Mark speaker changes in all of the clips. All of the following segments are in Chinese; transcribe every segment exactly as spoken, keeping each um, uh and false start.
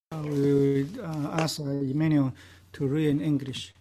Speaker 1: Uh, we uh, ask uh, Emmanuel to read in English.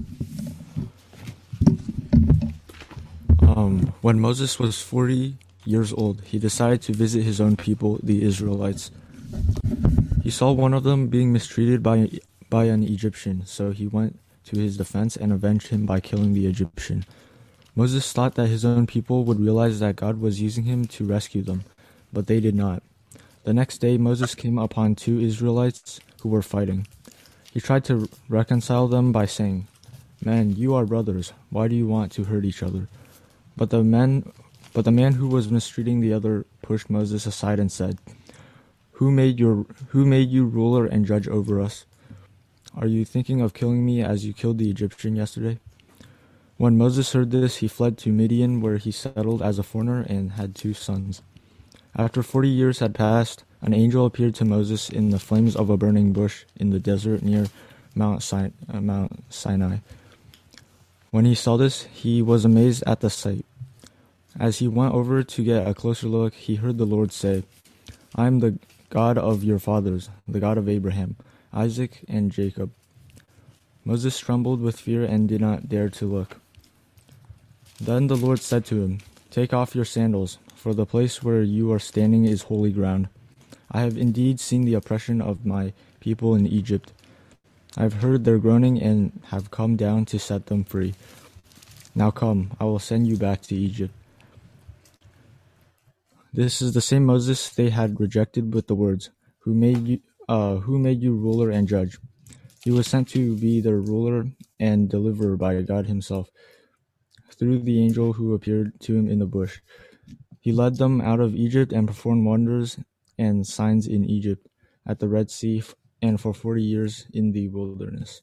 Speaker 2: Um, when Moses was forty years old, he decided to visit his own people, the Israelites. He saw one of them being mistreated by, by an Egyptian, so he went to his defense and avenged him by killing the Egyptian. Moses thought that his own people would realize that God was using him to rescue them, but they did not. The next day, Moses came upon two Israelites who were fighting. He tried to reconcile them by saying, "Men, you are brothers. Why do you want to hurt each other?" But the men, but the man who was mistreating the other pushed Moses aside and said, "Who made your, who made you ruler and judge over us? Are you thinking of killing me as you killed the Egyptian yesterday?" When Moses heard this, he fled to Midian, where he settled as a foreigner and had two sons. After forty years had passed, an angel appeared to Moses in the flames of a burning bush in the desert near Mount, Sin- uh, Mount Sinai. When he saw this, he was amazed at the sight. As he went over to get a closer look, he heard the Lord say, "I am the God of your fathers, the God of Abraham, Isaac, and Jacob." Moses trembled with fear and did not dare to look. Then the Lord said to him, "Take off your sandals, for the place where you are standing is holy ground. I have indeed seen the oppression of my people in Egypt. I have heard their groaning and have come down to set them free. Now come, I will send you back to Egypt." This is the same Moses they had rejected with the words, "Who made you, uh, who made you ruler and judge?" He was sent to be their ruler and deliverer by God himself, through the angel who appeared to him in the bush. He led them out of Egypt and performed wonders and signs in Egypt, at the Red Sea, and for forty years in the wilderness.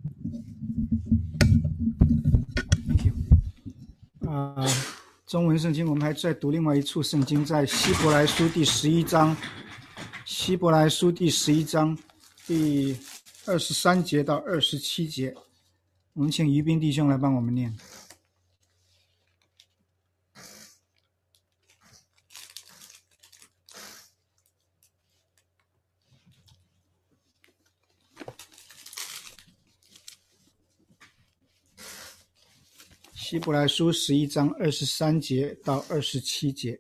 Speaker 1: Thank you. 啊、uh, 中文圣经我们还在读另外一处圣经，在希伯来书第十一章，希伯来书第十一章第二十三节到二十七节，我们请于斌弟兄来帮我们念。希伯来书十一章二十三节到二十七节。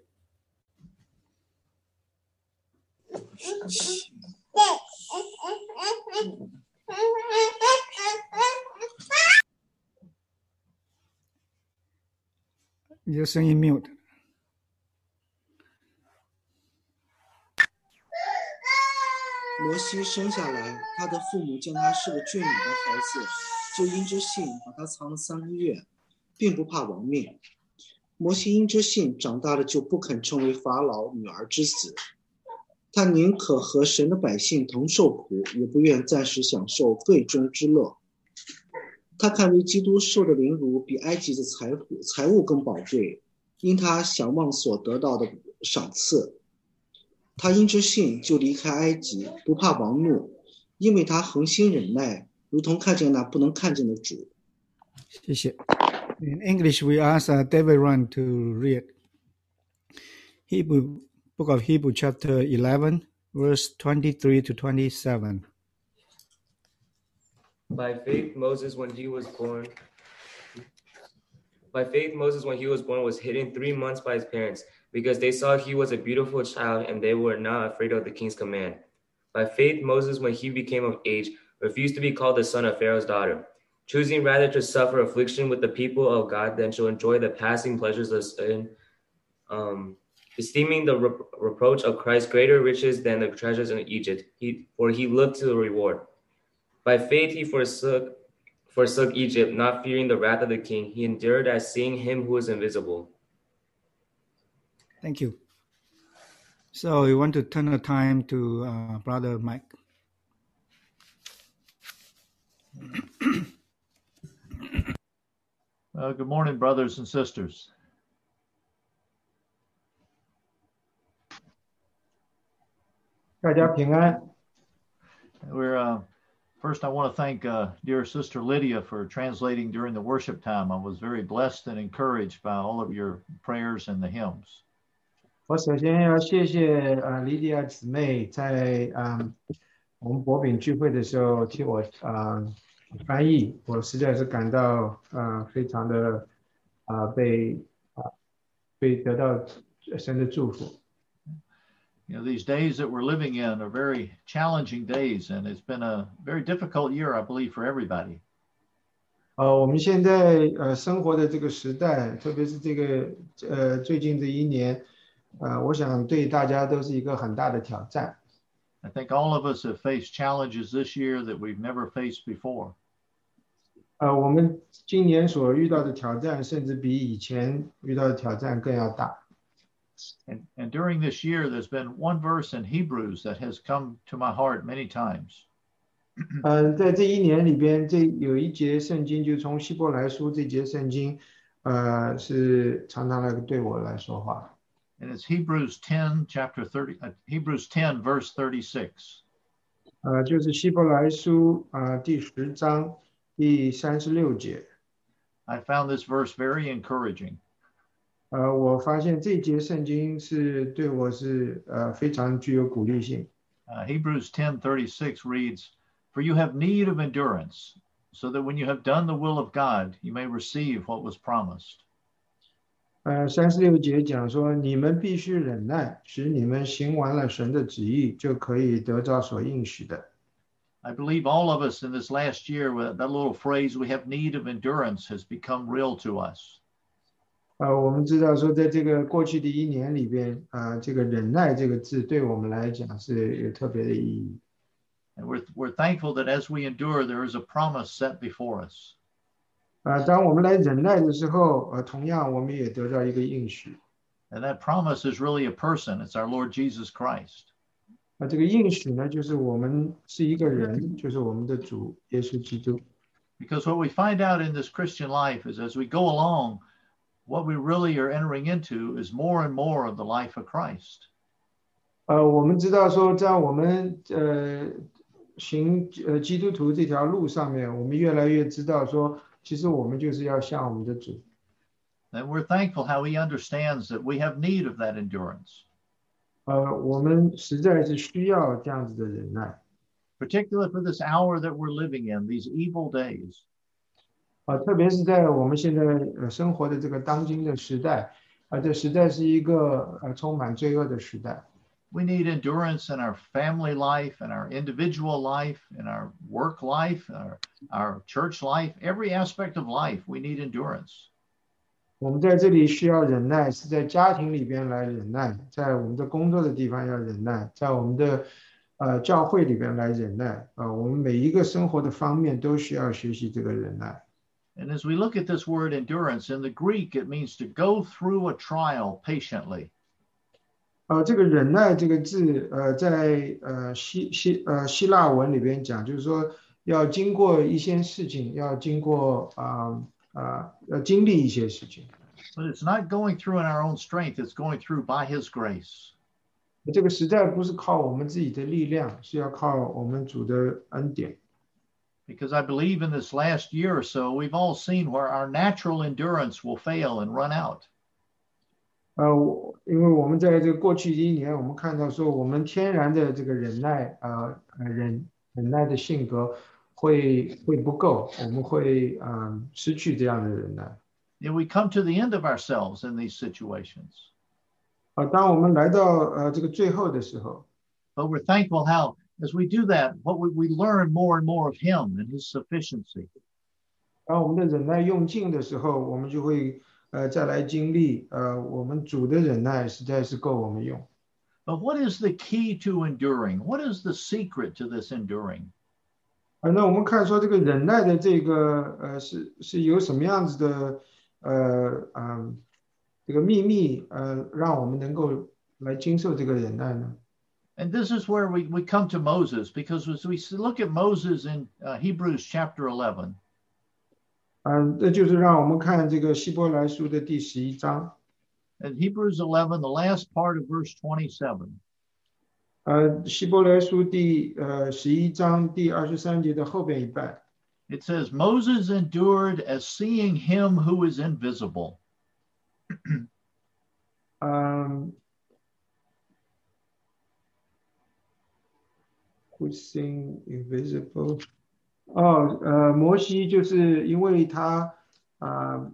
Speaker 1: 你的声音 mute。
Speaker 3: 摩西生下来，他的父母见他是个俊美的孩子，就因着信把他藏了三个月，并不怕亡命。摩西因着信长大了，就不肯成为法老女儿之子。他宁可和神的百姓同受苦，也不愿暂时享受肺中之乐。他看为基督受的凌辱比埃及的财富财物更宝贵，因他想望所得到的赏赐。他因着信就离开埃及，不怕王怒，因为他恒心忍耐，如同看见那不能看见的主。
Speaker 1: 谢谢。In English, we ask uh, David Run to read Hebrew, Book of Hebrew, chapter eleven, verse twenty-three to twenty-seven.
Speaker 4: By faith, Moses, when he was born, by faith, Moses, when he was born, was hidden three months by his parents, because they saw he was a beautiful child, and they were not afraid of the king's command. By faith, Moses, when he became of age, refused to be called the son of Pharaoh's daughter, choosing rather to suffer affliction with the people of God than to enjoy the passing pleasures of sin, um, esteeming the re- reproach of Christ greater riches than the treasures in Egypt, he, for he looked to the reward. By faith, he forsook, forsook Egypt, not fearing the wrath of the king. He endured as seeing him who is invisible.
Speaker 1: Thank you. So we want to turn the time to uh, Brother Mike.
Speaker 5: Uh, good morning, brothers and sisters. We're uh, first. I want to thank uh, dear Sister Lydia for translating during the worship time. I was very blessed and encouraged by all of your prayers and the hymns.
Speaker 6: 我首先要谢谢呃莉迪亚姊妹在嗯我们博饼聚会的时候替我啊、呃、翻译，我实在是感到啊、呃、非常的啊、呃、被啊、呃、被得到神的祝福。
Speaker 5: You know, these days that we're living in are very challenging days, and it's been a very difficult year, I believe, for everybody.
Speaker 6: 呃，我们现在呃生活的这个时代，特别是这个呃最近这一年，呃，我想对大家都是一个很大的挑战。
Speaker 5: I think all of us have faced challenges this year that we've never faced before.
Speaker 6: 呃，我们今年所遇到的挑战，甚至比以前遇到的挑战更要大。
Speaker 5: And, and during this year, there's been one verse in Hebrews that has come to my heart many times.
Speaker 6: 嗯，在这一年里边，这有一节圣经，就从希伯来书这节圣经，呃，是常常来对我来说话。
Speaker 5: And it's Hebrews ten, chapter thirty, uh, Hebrews ten, verse thirty-six.
Speaker 6: 呃，就是希伯来书啊、呃、第十章第三十六节。
Speaker 5: I found this verse very encouraging.
Speaker 6: 呃，我发现这节圣经是对我是呃非常具有鼓励性。
Speaker 5: Uh, Hebrews ten thirty-six reads, "For you have need of endurance, so that when you have done the will of God, you may receive what was promised."
Speaker 6: 呃，三十六节讲说，你们必须忍耐，使你们行完了神的旨意，就可以得着所应许的。
Speaker 5: I believe all of us in this last year, with that little phrase, "we have need of endurance," has become real to us.
Speaker 6: 呃，我们知道说，在这个过去的一年里边，啊，这个忍耐这个字对我们来讲是有特别的意义。
Speaker 5: And we're, we're thankful that as we endure, there is a promise set before us.
Speaker 6: 啊，当我们来忍耐的时候，呃，同样我们也得到一个应许。
Speaker 5: And that promise is really a person. It's our Lord Jesus Christ.
Speaker 6: 那这个应许呢，就是我们是一个人，就是我们的主耶稣基督。
Speaker 5: Because what we find out in this Christian life is as we go along, what we really are entering into is more and more of the life of Christ.
Speaker 6: 呃，我们知道说，在我们呃行呃基督徒这条路上面，我们越来越知道说，其实我们就是要像我们的主。
Speaker 5: And we're thankful how he understands that we have need of that endurance.
Speaker 6: 呃，我们实在是需要这样子的忍耐。
Speaker 5: Particularly for this hour that we're living in, these evil days.
Speaker 6: 啊，特别是在我们现在呃生活的这个当今的时代，啊，这实在是一个呃充满罪恶的时代。
Speaker 5: We need endurance in our family life, in our individual life, in our work life, our, our church life, every aspect of life, we need endurance.
Speaker 6: 我们在这里需要忍耐，是在家庭里边来忍耐，在我们的工作的地方要忍耐，在我们的呃教会里边来忍耐。啊、呃，我们每一个生活的方面都需要学习这个忍耐。
Speaker 5: And as we look at this word endurance, in the Greek, it means to go through a trial patiently.
Speaker 6: 呃，这个忍耐这个字，呃，在呃希希呃希腊文里边讲，就是说要经过一些事情，要经过啊啊、呃、要经历一些事情。
Speaker 5: But it's not going through in our own strength, it's going through by his grace.
Speaker 6: 这个实在不是靠我们自己的力量，是要靠我们主的恩典。
Speaker 5: Because I believe in this last year or so, we've all seen where our natural endurance will fail and run out.
Speaker 6: 呃，因为我们在这个过去一年，我们看到说，我们天然的这个忍耐，呃，忍忍耐的性格会会不够，我们会嗯、呃、失去这样的忍耐。
Speaker 5: And we come to the end of ourselves in these situations.
Speaker 6: 啊、呃，当我们来到呃这个最后的时候，
Speaker 5: But we're thankful how, as we do that, what we, we learn more and more of him and his sufficiency.
Speaker 6: 当我们的忍耐用尽的时候，我们就会呃再来经历，呃，我们主的忍耐实在是够我们用。
Speaker 5: But what is the key to enduring? What is the secret to this enduring?
Speaker 6: 啊、呃，那我们看说这个忍耐的这个呃是是有什么样子的呃嗯这个秘密呃让我们能够来经受这个忍耐呢？
Speaker 5: And this is where we, we come to Moses, because as we look at Moses in uh, Hebrews chapter eleven.
Speaker 6: 嗯，这就是让我们看这个希伯来书的第十一章。
Speaker 5: In Hebrews eleven, the last part of verse twenty-seven.
Speaker 6: 呃，希伯来书第呃十一章第二十三节的后边一半。
Speaker 5: It says, Moses endured as seeing him who is invisible.
Speaker 6: 嗯， who sing invisible。哦，呃，摩西就是因为他啊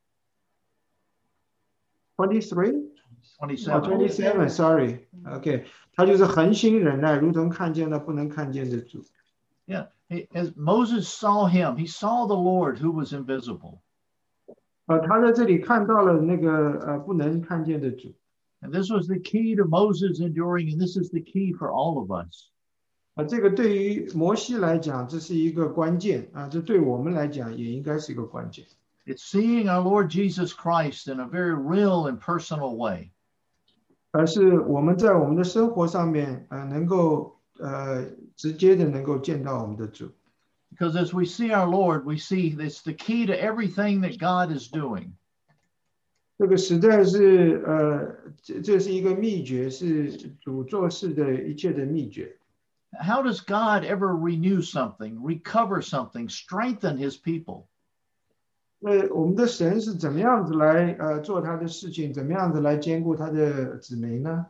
Speaker 6: ，twenty three。哦
Speaker 5: twenty-seven.
Speaker 6: ，twenty seven，sorry，OK，、okay. 他就是恒心忍耐，如同看见了不能看见的主。
Speaker 5: Yeah, he, as Moses saw him, he saw the Lord who was invisible.
Speaker 6: 呃，他在这里看到了那个呃不能看见的主。
Speaker 5: And this was the key to Moses enduring, and this is the key for all of us.
Speaker 6: 啊，这个对于摩西来讲，这是一个关键啊，这对我们来讲也应该是一个关键。
Speaker 5: It's seeing our Lord Jesus Christ in a very real and personal way.
Speaker 6: 而是我们在我们的生活上面，呃，能够呃直接的能够见到我们的主。
Speaker 5: Because as we see our Lord, we see it's the key to everything that God is doing.
Speaker 6: 这个实在是呃，这这是一个秘诀，是主做事的一切的秘诀。
Speaker 5: How does God ever renew something, recover something, strengthen his people?
Speaker 6: 那我们的神是怎么样子来呃做他的事情，怎么样子来兼顾他的子民呢？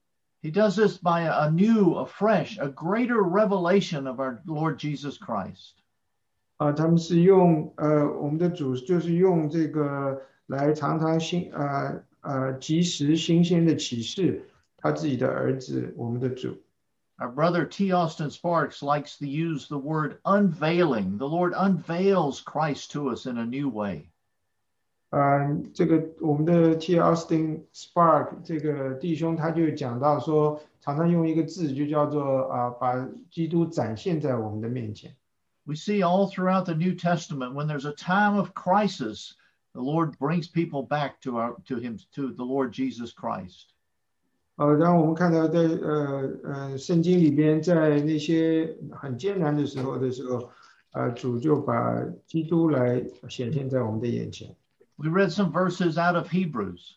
Speaker 5: He does this by a new, a fresh, a greater revelation of our Lord Jesus Christ.
Speaker 6: 啊、呃，他们是用呃我们的主就是用这个来常常新呃呃及时新鲜的启示他自己的儿子我们的主。
Speaker 5: Our brother T. Austin Sparks likes to use the word unveiling. The Lord unveils Christ to us in a new way.
Speaker 6: 呃，这个我们的 T. Austin Spark 这个弟兄他就讲到说，常常用一个字就叫做啊、呃，把基督展现在我们的面前。
Speaker 5: We see all throughout the New Testament when there's a time of crisis, the Lord brings people back to our to him to the Lord Jesus Christ.
Speaker 6: 呃，然后我们看到在呃呃圣经里边，在那些很艰难的时候的时候，呃，主就把基督来显现在我们的眼前。
Speaker 5: We read some verses out of Hebrews.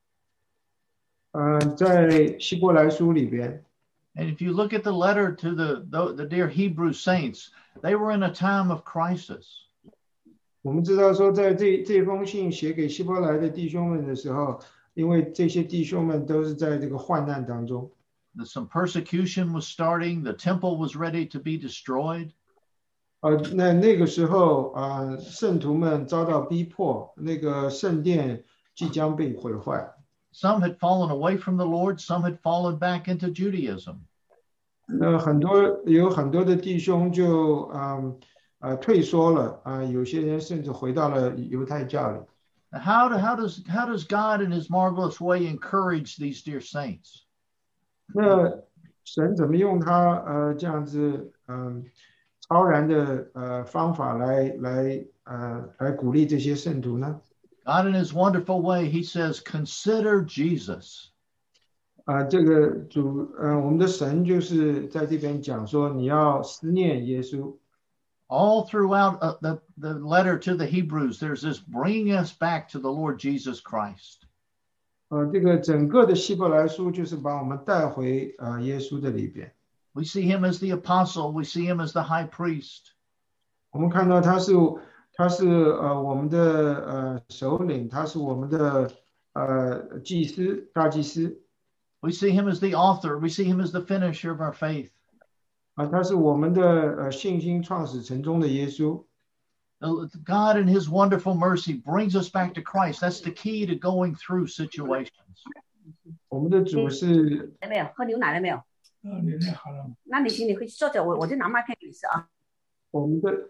Speaker 6: 呃，在希伯来书里边。
Speaker 5: And if you look at the letter to the, the, the dear Hebrew saints, they were in a time of crisis.
Speaker 6: 我们知道说，在这这封信写给希伯来的弟兄们的时候，因为这些弟兄们都是在这个患难当中。
Speaker 5: Some persecution was starting. The temple was ready to be destroyed.
Speaker 6: 呃，那那个时候啊、呃，圣徒们遭到逼迫，那个圣殿即将被毁坏。
Speaker 5: Some had fallen away from the Lord. Some had fallen back into Judaism.
Speaker 6: 那很多有很多的弟兄就嗯呃退缩了啊、呃，有些人甚至回到了犹太教里。
Speaker 5: How do, how does how does God in His marvelous way encourage these dear saints?
Speaker 6: 那神怎么用他呃这样子嗯、呃、超然的呃方法来来呃来鼓励这些圣徒呢？
Speaker 5: God in His wonderful way, He says, "Consider Jesus."
Speaker 6: 啊、呃，这个主呃我们的神就是在这边讲说，你要思念耶稣。
Speaker 5: All throughout uh, the, the letter to the Hebrews, there's this bringing us back to the Lord Jesus Christ.
Speaker 6: 呃，这个整个的希伯来书就是把我们带回呃耶稣的里边。
Speaker 5: We see him as the apostle. We see him as the high priest.
Speaker 6: 我们看到他是他是呃我们的呃首领，他是我们的呃祭司大祭司。
Speaker 5: We see him as the author. We see him as the finisher of our faith.
Speaker 6: 啊，他是我们的呃信心创始成终的耶稣。
Speaker 5: God in His wonderful mercy brings us back to Christ. That's the key to going through situations.
Speaker 6: 我们的主是
Speaker 7: 没有喝牛奶了没有？
Speaker 1: 呃，牛奶好了。
Speaker 7: 那你行，你回去坐着，我我就拿麦片给你吃啊。
Speaker 6: 我们的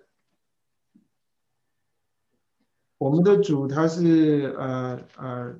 Speaker 6: 我们的主他是呃呃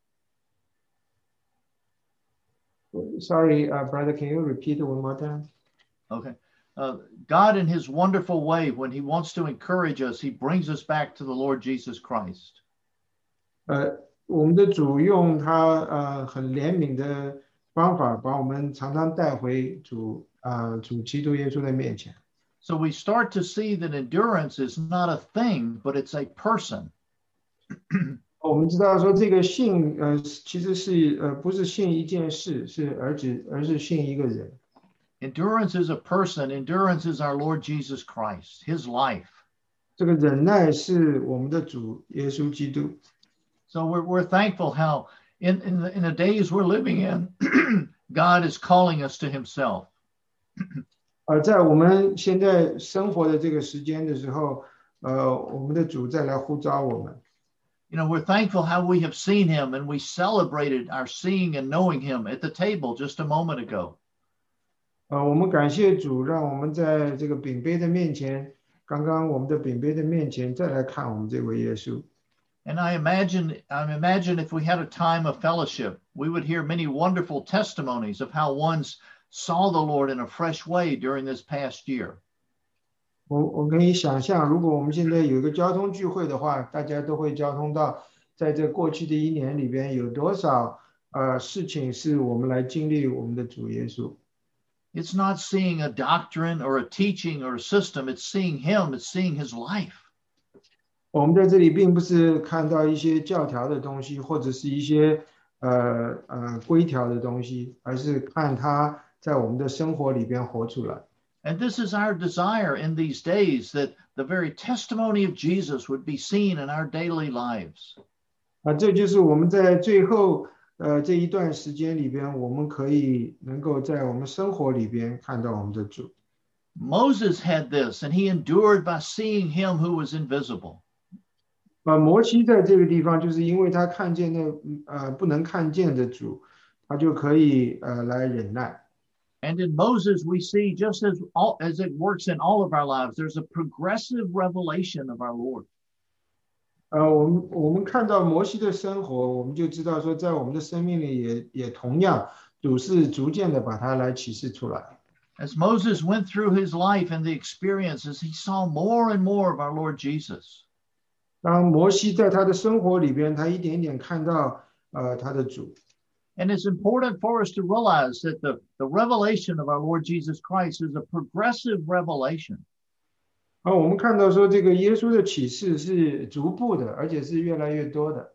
Speaker 6: ，sorry, uh, brother, can you repeat one more time?
Speaker 5: Okay. Uh, God in His wonderful way, when He wants to encourage us, He brings us back to the Lord Jesus Christ.
Speaker 6: 呃，我们的主用他呃很怜悯的方法，把我们常常带回主啊、呃、主基督耶稣的面前。
Speaker 5: So we start to see that endurance is not a thing, but it's a person.
Speaker 6: 我们知道说这个信呃其实是呃不是信一件事，是而只而是信一个人。
Speaker 5: Endurance is a person. Endurance is our Lord Jesus Christ, His life.
Speaker 6: 这个忍耐是我们的主耶稣基督。
Speaker 5: So we're we're thankful how in in the, in the days we're living in, God is calling us to Himself.
Speaker 6: 而在我们现在生活的这个时间的时候，呃，我们的主再来呼召我们。
Speaker 5: You know, we're thankful how we have seen him, and we celebrated our seeing and knowing him at the table just a moment ago.
Speaker 6: 呃，我们感谢主，让我们在这个饼杯的面前，刚刚我们的饼杯的面前，再来看我们这位耶稣。
Speaker 5: And I imagine, I imagine if we had a time of fellowship, we would hear many wonderful testimonies of how ones saw the Lord in a fresh way during this past year.
Speaker 6: 我我可以想象，如果我们现在有一个交通聚会的话，大家都会交通到，在这过去的一年里边，有多少呃事情是我们来经历我们的主耶稣。
Speaker 5: It's not seeing a doctrine or a teaching or a system. It's seeing him. It's seeing his life.
Speaker 6: 我们在这里并不是看到一些教条的东西，或者是一些呃呃规条的东西，而是看他在我们的生活里边活出来。
Speaker 5: And this is our desire in these days, that the very testimony of Jesus would be seen in our daily lives.
Speaker 6: 啊，这就是我们在最后呃这一段时间里边，我们可以能够在我们生活里边看到我们的主。
Speaker 5: Moses had this, and he endured by seeing him who was invisible.
Speaker 6: 啊，摩西在这个地方，就是因为他看见那呃不能看见的主，他就可以呃来忍耐。
Speaker 5: And in Moses, we see, just as all, as it works in all of our lives, there's a progressive revelation of our Lord.
Speaker 6: 呃，我们我们看到摩西的生活，我们就知道说，在我们的生命里也也同样，主是逐渐的把它来启示出来。
Speaker 5: As Moses went through his life and the experiences, he saw more and more of our Lord Jesus.
Speaker 6: 当摩西在他的生活里边，他一点点看到呃他的主。
Speaker 5: And it's important for us to realize that the, the revelation of our Lord Jesus Christ is a progressive revelation.
Speaker 6: 啊，我们看到说这个耶稣的启示是逐步的，而且是越来越多的。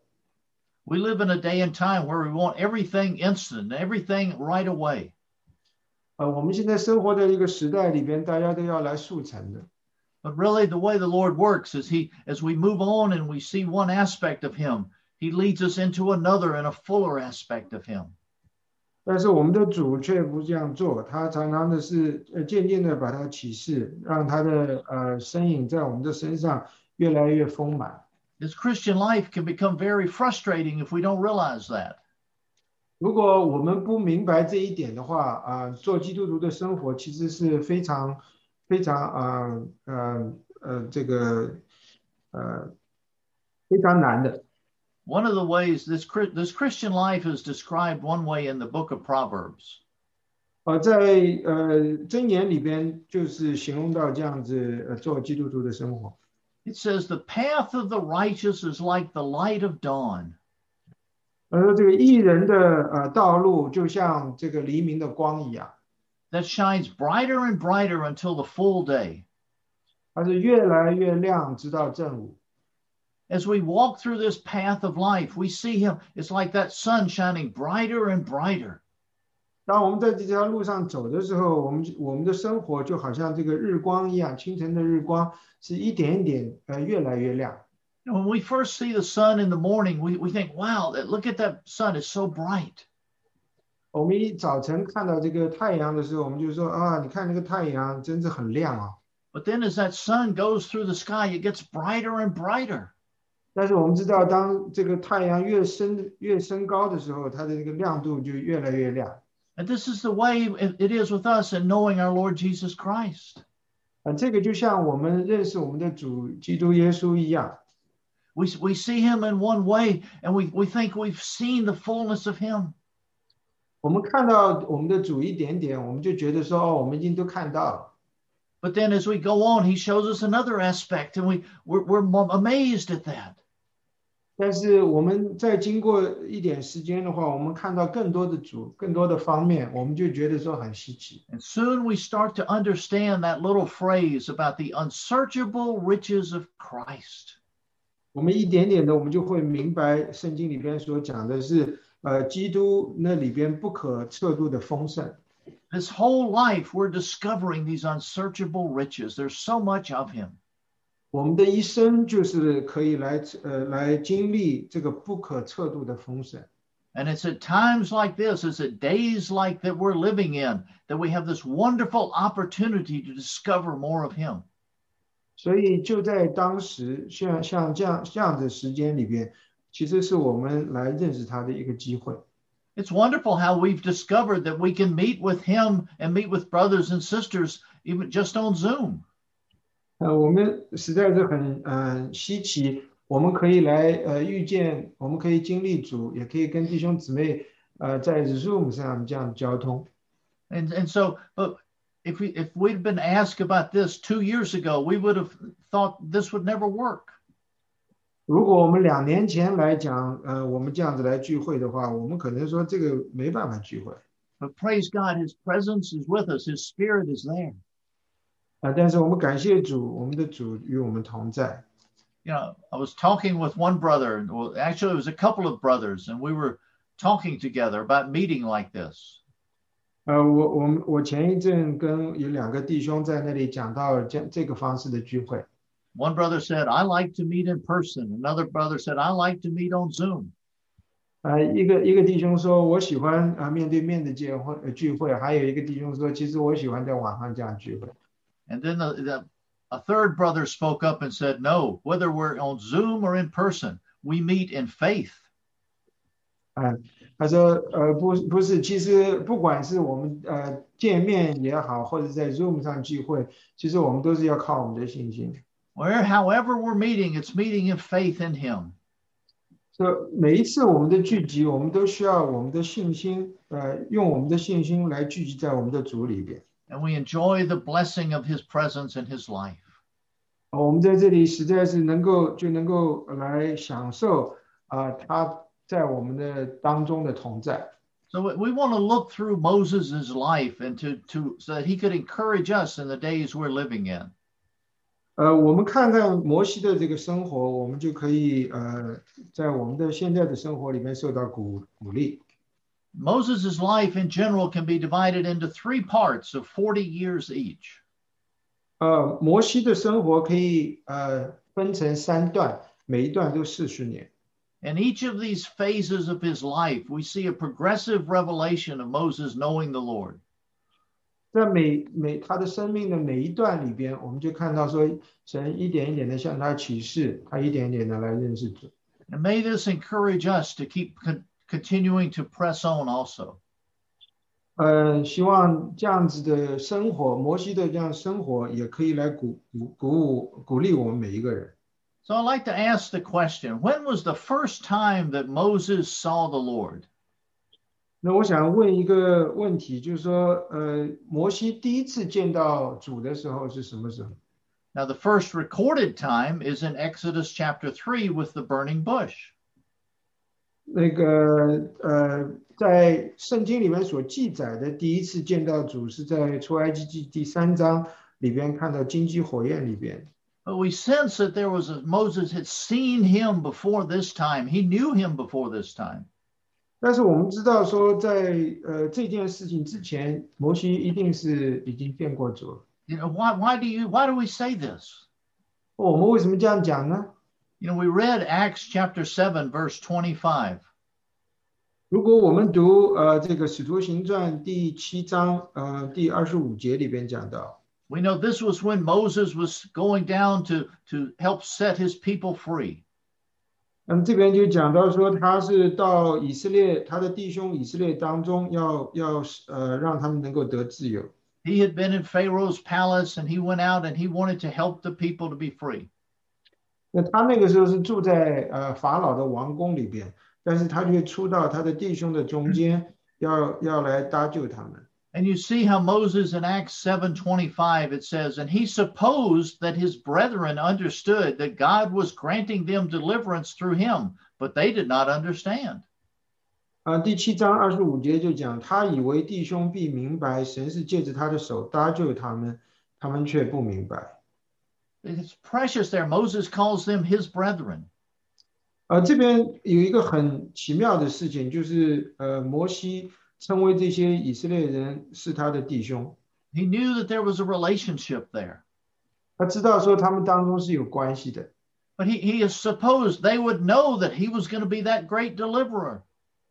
Speaker 5: We live in a day and time where we want everything instant, everything right away.
Speaker 6: 呃，我们现在生活的一个时代里边，大家都要来速成的。
Speaker 5: But really, the way the Lord works is he, as we move on and we see one aspect of him, he leads us into another and a fuller aspect of him.
Speaker 6: 但是我们的主却不这样做，他常常的是呃渐渐的把它启示，让他的呃身影在我们的身上越来越丰满。
Speaker 5: This Christian life can become very frustrating if we don't realize that.
Speaker 6: 如果我们不明白这一点的话，啊、呃，做基督徒的生活其实是非常非常啊呃呃这个呃非常难的。
Speaker 5: One of the ways this this Christian life is described one way in the book of Proverbs.
Speaker 6: 呃，在呃箴言里边就是形容到这样子呃做基督徒的生活。
Speaker 5: It says the path of the righteous is like the light of dawn.
Speaker 6: 而这个义人的呃道路就像这个黎明的光一样。
Speaker 5: That shines brighter and brighter until the full day.
Speaker 6: 它是越来越亮，直到正午。
Speaker 5: As we walk through this path of life, we see him. It's like that sun shining brighter and brighter.
Speaker 6: 当我们在这条路上走的时候，我们我们的生活就好像这个日光一样，清晨的日光是一点一点呃越来越亮。
Speaker 5: When we first see the sun in the morning, we, we think, wow, look at that sun, it's so bright.
Speaker 6: 我们一早晨看到这个太阳的时候，我们就说啊，你看那个太阳真是很亮啊。
Speaker 5: But then as that sun goes through the sky, it gets brighter and brighter.
Speaker 6: 但是我们知道，当这个太阳越升越升高的时候，它的这个亮度就越来越亮。
Speaker 5: And this is the way it is with us in knowing our Lord Jesus Christ.
Speaker 6: 啊，这个就像我们认识我们的主基督耶稣一样。
Speaker 5: We we see him in one way, and we we think we've seen the fullness of him.
Speaker 6: 我们看到我们的主一点点，我们就觉得说，哦，我们已经都看到了。
Speaker 5: But then as we go on, he shows us another aspect, and we we're, we're amazed at that.
Speaker 6: 但是我们再经过一点时间的话，我们看到更多的主，更多的方面，我们就觉得说很稀奇。
Speaker 5: And soon we start to understand that little phrase about the unsearchable riches of Christ.
Speaker 6: 我们一点点的，我们就会明白圣经里边所讲的是，呃，基督那里边不可测度的丰盛。
Speaker 5: This whole life, we're discovering these unsearchable riches. There's so much of him.
Speaker 6: 我们的一生就是可以来呃来经历这个不可测度的丰盛。
Speaker 5: And it's at times like this, it's at days like that we're living in, that we have this wonderful opportunity to discover more of him.
Speaker 6: 所以就在当时，像像这样这样的时间里边，其实是我们来认识他的一个机会。
Speaker 5: It's wonderful how we've discovered that we can meet with him and meet with brothers and sisters even just on Zoom.
Speaker 6: 呃，我们实在是很嗯、呃、稀奇，我们可以来呃遇见，我们可以经历主，也可以跟弟兄姊妹呃在 Zoom 上这样交通。
Speaker 5: And and so, but if we if we'd been asked about this two years ago, we would have thought this would never work.
Speaker 6: 如果我们两年前来讲，呃，我们这样子来聚会的话，我们可能说这个没办法聚会。
Speaker 5: But praise God, his presence is with us, his spirit is there.
Speaker 6: 啊、但是我们感谢主，我们的主与我们同在。
Speaker 5: You know, I was talking with one brother, well, actually it was a couple of brothers, and we were talking together about meeting like this.
Speaker 6: 呃，我我们我前一阵跟有两个弟兄在那里讲到这这个方式的聚会。
Speaker 5: One brother said, I like to meet in person. Another brother said, I like to meet on Zoom.
Speaker 6: 呃，一个一个弟兄说，我喜欢啊、呃、面对面的结婚呃聚会，还有一个弟兄说，其实我喜欢在网上这样聚会。
Speaker 5: And then the, the, a third brother spoke up and said, no, whether we're on Zoom or in person, we meet in faith.
Speaker 6: 嗯，他说，呃，不，不是，其实不管是我们呃见面也好，或者在 Zoom 上聚会，其实我们都是要靠我们的信心。
Speaker 5: Where, however we're meeting, it's meeting in faith in him.
Speaker 6: 所以每一次我们的聚集，我们都需要我们的信心，呃，用我们的信心来聚集在我们的主里边。
Speaker 5: And we enjoy the blessing of his presence in his life.
Speaker 6: 我们在这里实在是能够就能够来享受啊、呃，他在我们的当中的同在。
Speaker 5: So we want to look through Moses's life and to, to so that he could encourage us in the days we're living in.
Speaker 6: 呃，我们看看摩西的这个生活，我们就可以呃，在我们的现在的生活里面受到鼓鼓励。
Speaker 5: Moses's life in general can be divided into three parts of forty years each.
Speaker 6: 呃，摩西的生活可以呃分成三段，每一段都四十年。
Speaker 5: In each of these phases of his life, we see a progressive revelation of Moses knowing the Lord.
Speaker 6: 在每每他的生命的每一段里边，我们就看到说，神一点一点的向他启示，他一点一点的来认识主。
Speaker 5: And may this encourage us to keep con- continuing to press on also.
Speaker 6: 呃，希望这样子的生活，摩西的这样生活，也可以来鼓鼓鼓舞鼓励我们每一个人。
Speaker 5: So I'd like to ask the question, when was the first time that Moses saw the Lord?
Speaker 6: 那我想问一个问题，就是说，呃，摩西第一次见到主的时候是什么时候？
Speaker 5: Now, the first recorded time is in Exodus chapter three with the burning bush.
Speaker 6: 那个呃，在圣经里面所记载的第一次见到主，是在出埃及记第三章里边看到荆棘火焰里边。
Speaker 5: But we sense that there was a, Moses had seen him before this time. He knew him before this time.
Speaker 6: 但是我们知道说在，呃这件事情之前，摩西一定是已经见过主了。
Speaker 5: You know, why, why do you, why do we say this?
Speaker 6: 我们为什么这样讲呢？
Speaker 5: You know, we read Acts chapter seven, verse twenty-five.
Speaker 6: 如果我们读呃这个使徒行传第七章呃第二十五节里边讲到。
Speaker 5: We know this was when Moses was going down to, to help set his people free.
Speaker 6: 那么这边就讲到说，他是到以色列，他的弟兄以色列当中要，要要呃让他们能够得自由。
Speaker 5: He had been in Pharaoh's palace, and he went out and he wanted to help the people to be free.
Speaker 6: 那他那个时候是住在呃法老的王宫里边，但是他却出到他的弟兄的中间，要要来搭救他们。
Speaker 5: And you see how Moses in Acts seven twenty-five, it says, and he supposed that his brethren understood that God was granting them deliverance through him, but they did not understand.
Speaker 6: 啊、呃，第七章二十五节就讲，他以为弟兄必明白，神是借着他的手搭救他们，他们却不明白。
Speaker 5: It's precious there. Moses calls them his brethren.
Speaker 6: 呃，这边有一个很奇妙的事情，就是呃，摩西称为这些以色列人是他的弟兄。
Speaker 5: He knew that there was a relationship there.
Speaker 6: 他知道说他们当中是有关系的。
Speaker 5: But he, he is supposed they would know that he was going to be that great deliverer.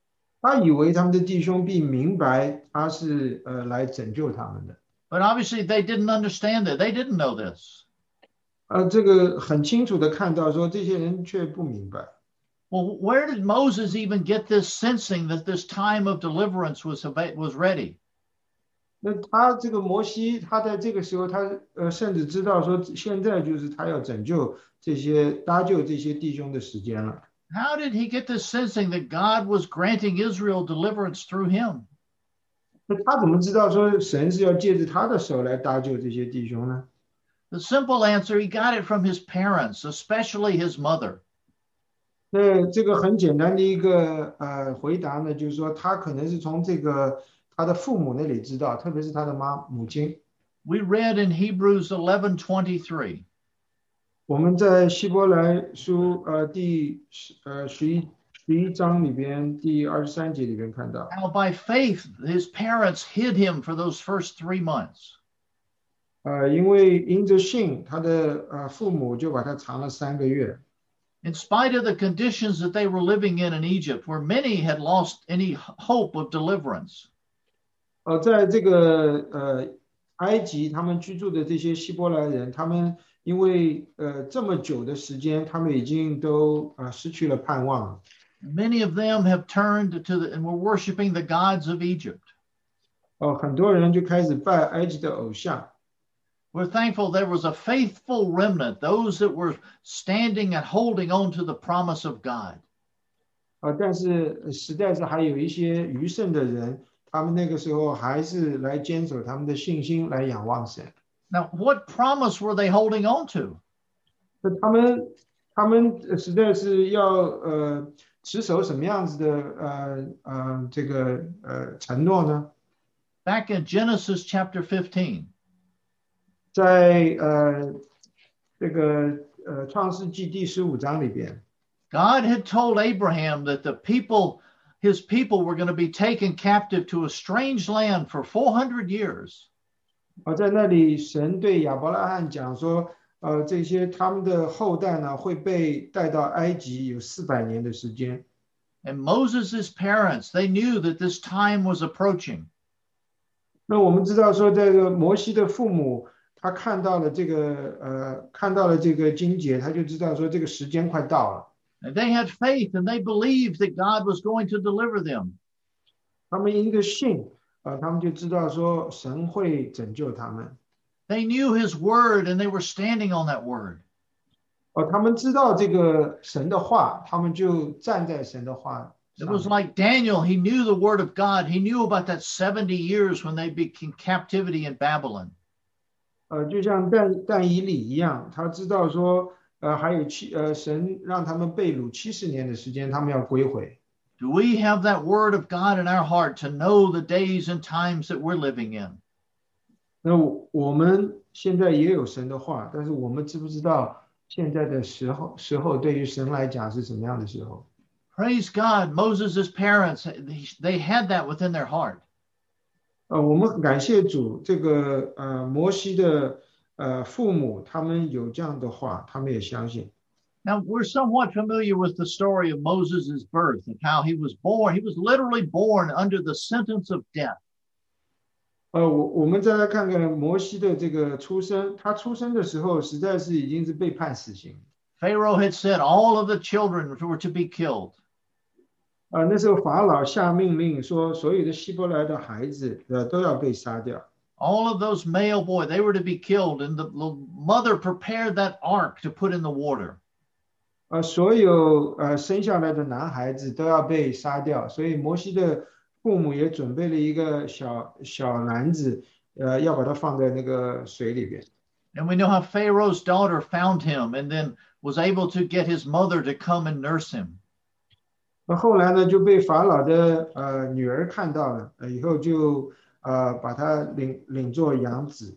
Speaker 6: 他以为他们的弟兄并明白他是呃来拯救他们的。
Speaker 5: But obviously they didn't understand it. They didn't know this.
Speaker 6: 呃，这个很清楚的看到说这些人却不明白。
Speaker 5: Well, where did Moses even get this sensing that this time of deliverance was, was ready?
Speaker 6: 那他这个摩西，他在这个时候，他呃甚至知道说，现在就是他要拯救这些搭救这些弟兄的时间了。
Speaker 5: How did he get this sensing that God was granting Israel deliverance through him?
Speaker 6: 那他怎么知道说神是要借着他的手来搭救这些弟兄呢？
Speaker 5: The simple answer, he got it from his parents, especially his mother.
Speaker 6: 那这个很简单的一个呃回答呢，就是说他可能是从这个他的父母那里知道，特别是他的妈母亲。
Speaker 5: We read in Hebrews eleven twenty-three.
Speaker 6: 我们在希伯来书呃第十呃十一十一章里边第二十三节里边看到。
Speaker 5: How by faith his parents hid him for those first three months.
Speaker 6: 呃，因为因着信，他的呃父母就把他藏了三个月。
Speaker 5: In spite of the conditions that they were living in in Egypt, where many had lost any hope of deliverance.
Speaker 6: 呃，在这个呃埃及，他们居住的这些希伯来人，他们因为呃这么久的时间，他们已经都呃失去了盼望了。
Speaker 5: Many of them have turned to the and were worshiping the gods of Egypt.
Speaker 6: 哦，很多人就开始拜埃及的偶像。
Speaker 5: We're thankful there was a faithful remnant, those that were standing and holding on to the promise of God.
Speaker 6: 呃，但是实在是还有一些余剩的人，他们那个时候还是来坚守他们的信心，来仰望神。
Speaker 5: Now, what promise were they holding on to?
Speaker 6: 那他们他们实在是要呃持守什么样子的呃呃这个呃承诺呢？
Speaker 5: Back in Genesis chapter fifteen.
Speaker 6: 在呃这个呃创世纪第十五章里边
Speaker 5: God had told Abraham that the people, his people were going to be taken captive to a strange land for four hundred years.
Speaker 6: 呃在那里神对亚伯拉罕讲说，呃这些他们的后代呢会被带到埃及有四百年的时间。
Speaker 5: And Moses' parents, they knew that this time was approaching.
Speaker 6: 那我们知道说，这个摩西的父母他看到了这个呃看到了这个经节，他就知道说这个时间快到了。
Speaker 5: And they had faith and they believed that God was going to deliver them.
Speaker 6: 他们因着信，呃，他们就知道说神会拯救他们。
Speaker 5: They knew his word and they were standing on that word.
Speaker 6: 哦，他们知道这个神的话，他们就站在神的话
Speaker 5: It
Speaker 6: 上
Speaker 5: was like Daniel, he knew the word of God. He knew about that seventy years when they became captivity in Babylon.
Speaker 6: 呃，就像但但以理一样，他知道说，呃，还有七呃，神让他们被掳七十年的时间，他们要归回。
Speaker 5: Do we have that word of God in our heart to know the days and times that we're living in?
Speaker 6: 那我们现在也有神的话，但是我们知不知道现在的时候时候对于神来讲是什么样的时候？
Speaker 5: Praise God, Moses' parents, they had that within their heart.
Speaker 6: 呃，我们很感谢主，这个呃摩西的呃父母他们有这样的话，他们也相信。
Speaker 5: Now, we're somewhat familiar with the story of Moses' birth and how he was born. He was literally born under the sentence of death.
Speaker 6: 呃，我我们再来看看摩西的这个出生，他出生的时候实在是已经是被判死刑。
Speaker 5: Pharaoh had said all of the children were to be killed.
Speaker 6: 呃，那时候法老下命令说，所有的希伯来的孩子呃都要被杀掉。
Speaker 5: All of those male boys, they were to be killed, and the, the mother prepared that ark to put in the water.
Speaker 6: 呃，所有呃生下来的男孩子都要被杀掉，所以摩西的父母也准备了一个小小篮子，呃，要把它放在那个水里边。
Speaker 5: And we know how Pharaoh's daughter found him and then was able to get his mother to come and nurse him.
Speaker 6: 那后来呢，就被法老的呃女儿看到了，呃，以后就呃把他领领作养子。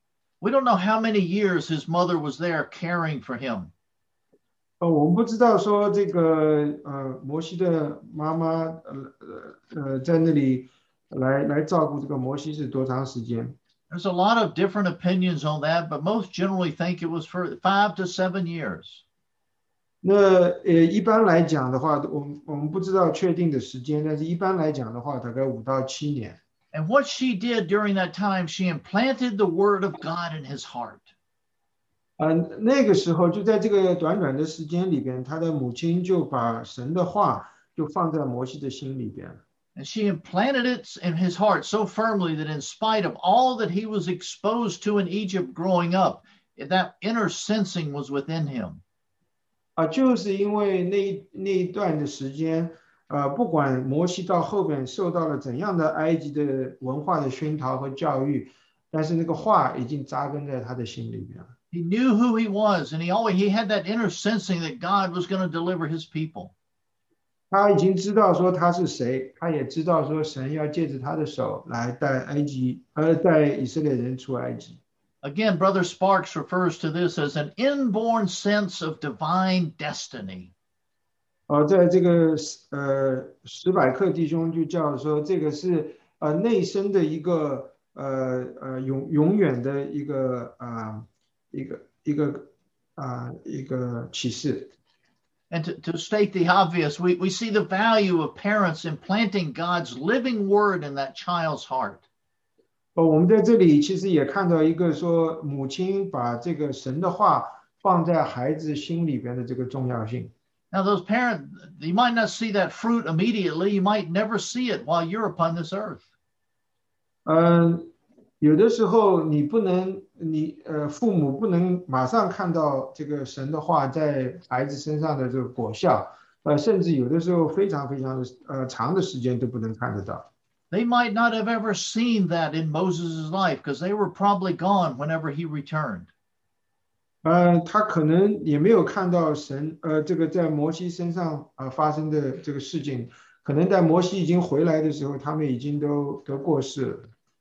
Speaker 5: We don't know how many years his mother was there caring for him.
Speaker 6: 呃，我们不知道说这个呃摩西的妈妈呃呃呃在那里来来照顾这个摩西是多长时间。
Speaker 5: There's a lot of different opinions on that, but most generally think it was for five to seven years.
Speaker 6: 那呃，一般来讲的话，我们我们不知道确定的时间，但是一般来讲的话，大概五到七年。
Speaker 5: And what she did during that time, she implanted the word of God in his heart.
Speaker 6: 呃，那个时候就在这个短短的时间里边，他的母亲就把神的话就放在摩西的心里边。
Speaker 5: And she implanted it in his heart so firmly that in spite of all that he was exposed to in Egypt growing up, that inner sensing was within him.
Speaker 6: 啊，就是因为那那一段的时间，呃，不管摩西到后边受到了怎样的埃及的文化的熏陶和教育，但是那个话已经扎根在他的心里面了。
Speaker 5: He knew who he was, and he always he had that inner sensing that God was going to deliver his people.
Speaker 6: 他已经知道说他是谁，他也知道说神要借着他的手来带埃及，呃，带以色列人出埃及。
Speaker 5: Again, Brother Sparks refers to this as an inborn sense of divine destiny.
Speaker 6: 呃，在这个呃史百克弟兄就叫说，这个是呃内生的一个呃呃永永远的一个啊、呃、一个一个啊、呃、一个启示。
Speaker 5: And to, to state the obvious, we, we see the value of parents implanting God's living word in that child's heart.
Speaker 6: 哦，我们在这里其实也看到一个说，母亲把这个神的话放在孩子心里边的这个重要性。
Speaker 5: Now, those parents, you might not see that fruit immediately. You might never see it while you're upon this earth.
Speaker 6: 嗯，有的时候你不能，你呃，父母不能马上看到这个神的话在孩子身上的这个果效，呃，甚至有的时候非常非常的呃长的时间都不能看得到。
Speaker 5: They might not have ever seen that in Moses' life because they were probably gone whenever he returned.
Speaker 6: 呃，他可能也没有看到神，呃，这个在摩西身上啊、呃、发生的这个事情，可能在摩西已经回来的时候，他们已经都都过世了。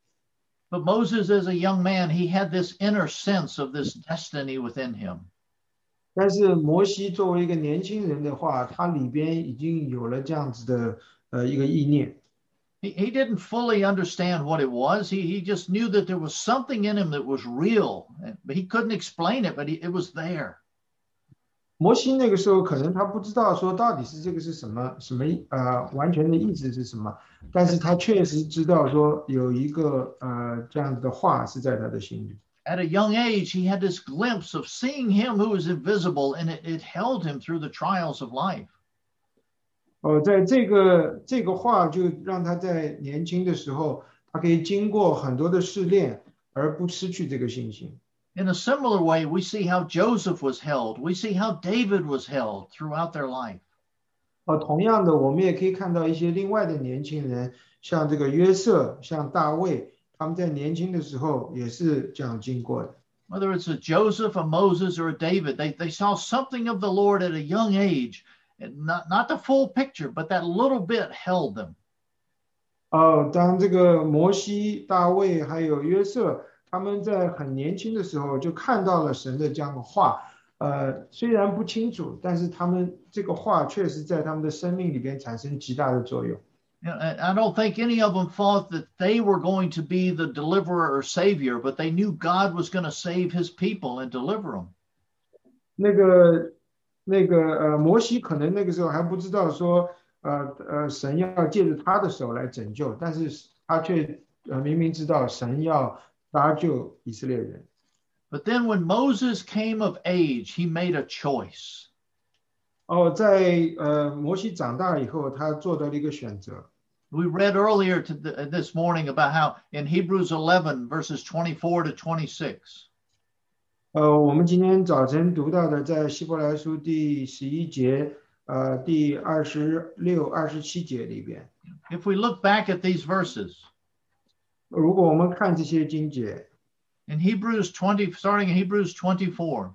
Speaker 5: But Moses, as a young man, he had this inner sense of this destiny within him.
Speaker 6: 但是摩西作为一个年轻人的话，他里边已经有了这样子的呃一个意念。
Speaker 5: He, he didn't fully understand what it was. He, he just knew that there was something in him that was real, but he couldn't explain it, but he, it was there.
Speaker 6: 摩西那个时候可能他不知道说到底是这个是什么什么呃完全的意思是什么，但是他确实知道说有一个呃这样子的话是在他的心里。
Speaker 5: At a young age, he had this glimpse of seeing him who was invisible, and it, it held him through the trials of life.
Speaker 6: 哦，在这个这个话就让他在年轻的时候，他可以经过很多的试炼，而不失去这个信心。
Speaker 5: In a similar way, we see how Joseph was held. We see how David was held throughout their life.
Speaker 6: 哦，同样的，我们也可以看到一些另外的年轻人，像这个约瑟，像大卫，他们在年轻的时候也是这样经过的。
Speaker 5: Whether it's a Joseph, a Moses, or a David, they, they saw something of the Lord at a young age. And not, not the full picture, but that little bit held them.
Speaker 6: 哦，当这个摩西、大卫还有约瑟，他们在很年轻的时候就看到了神的这样的话，呃，虽然不清楚，但是他们这个话确实在他们的生命里边产生极大的作用。
Speaker 5: You know, I don't think any of them thought that they were going to be the deliverer or savior, but they knew God was going to save his people and deliver them.
Speaker 6: 那个那个呃，摩西可能那个时候还不知道说，呃呃，神要借着他的手来拯救，但是他却呃明明知道神要搭救以色列人。
Speaker 5: But then when Moses came of age, he made a choice.
Speaker 6: 哦，在呃摩西长大以后，他做到了一个选择。
Speaker 5: We read earlier to the, this morning about how in Hebrews eleven verses twenty-four to twenty-six.
Speaker 6: 呃，我们今天早晨读到的，在希伯来书第十一节，呃，第二十六、二十七节里边。
Speaker 5: If we look back at these verses,
Speaker 6: 如果我们看这些经节
Speaker 5: in Hebrews twenty, starting in Hebrews twenty-four,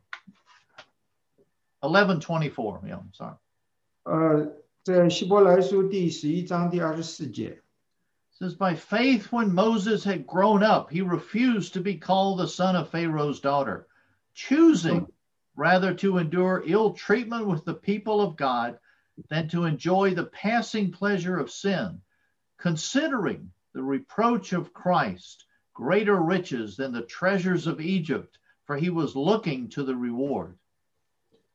Speaker 5: eleven twenty-four, yeah, I'm sorry.
Speaker 6: 呃，在希伯来书第十一章第二十四节。
Speaker 5: It says, by faith, when Moses had grown up, he refused to be called the son of Pharaoh's daughter, choosing rather to endure ill treatment with the people of God than to enjoy the passing pleasure of sin, considering the reproach of Christ greater riches than the treasures of Egypt, for he was looking to the reward.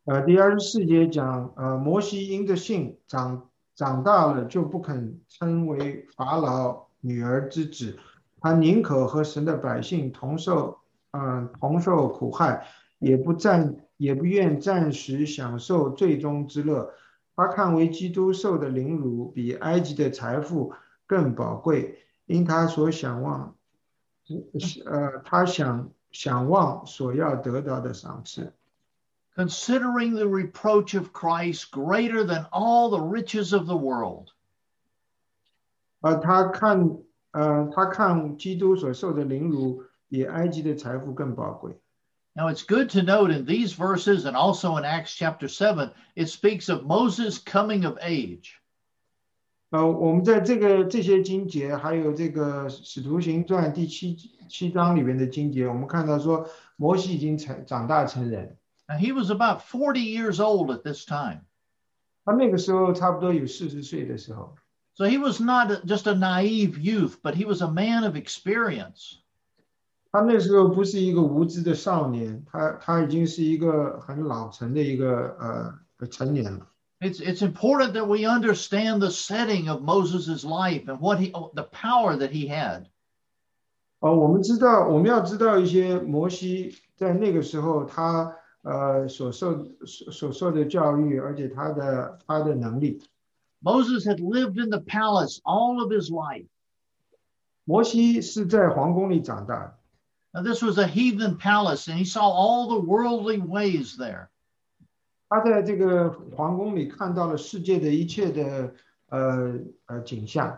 Speaker 6: 呃，第二十四节讲，呃，摩西因着信长长大了，就不肯称为法老女儿之子，他宁可和神的百姓同受，嗯、同受苦害，也不暂也不愿暂时享受最终之乐。他看为基督受的凌辱比埃及的财富更宝贵，因他所想望，呃，他想想望所要得到的赏赐。
Speaker 5: Considering the reproach of Christ greater than all the riches of the world.
Speaker 6: 呃，他看，呃，他看基督所受的凌辱比埃及的财富更宝贵。
Speaker 5: Now, it's good to note in these verses and also in Acts chapter seven, it speaks of Moses coming of age.
Speaker 6: 呃，我们在这个这些经节，还有这个使徒行传第七七章里面的经节，我们看到说，摩西已经成长大成人。
Speaker 5: Now, he was about forty years old at this time.
Speaker 6: 他那个时候差不多有四十岁的时候。
Speaker 5: So he was not just a naive youth, but he was a man of experience.
Speaker 6: 他那时候不是一个无知的少年，他他已经是一个很老成的一个呃成年了。
Speaker 5: It's it's important that we understand the setting of Moses' life and what he the power that he had.
Speaker 6: 哦，我们知道，我们要知道一些摩西在那个时候他呃所受所所受的教育，而且他的他的能力。
Speaker 5: Moses had lived in the palace all of his life.
Speaker 6: 摩西是在皇宫里长大的。
Speaker 5: Now, this was a heathen palace, and he saw all the worldly ways there.
Speaker 6: 他在这个皇宫里看到了世界的一切的呃呃景象。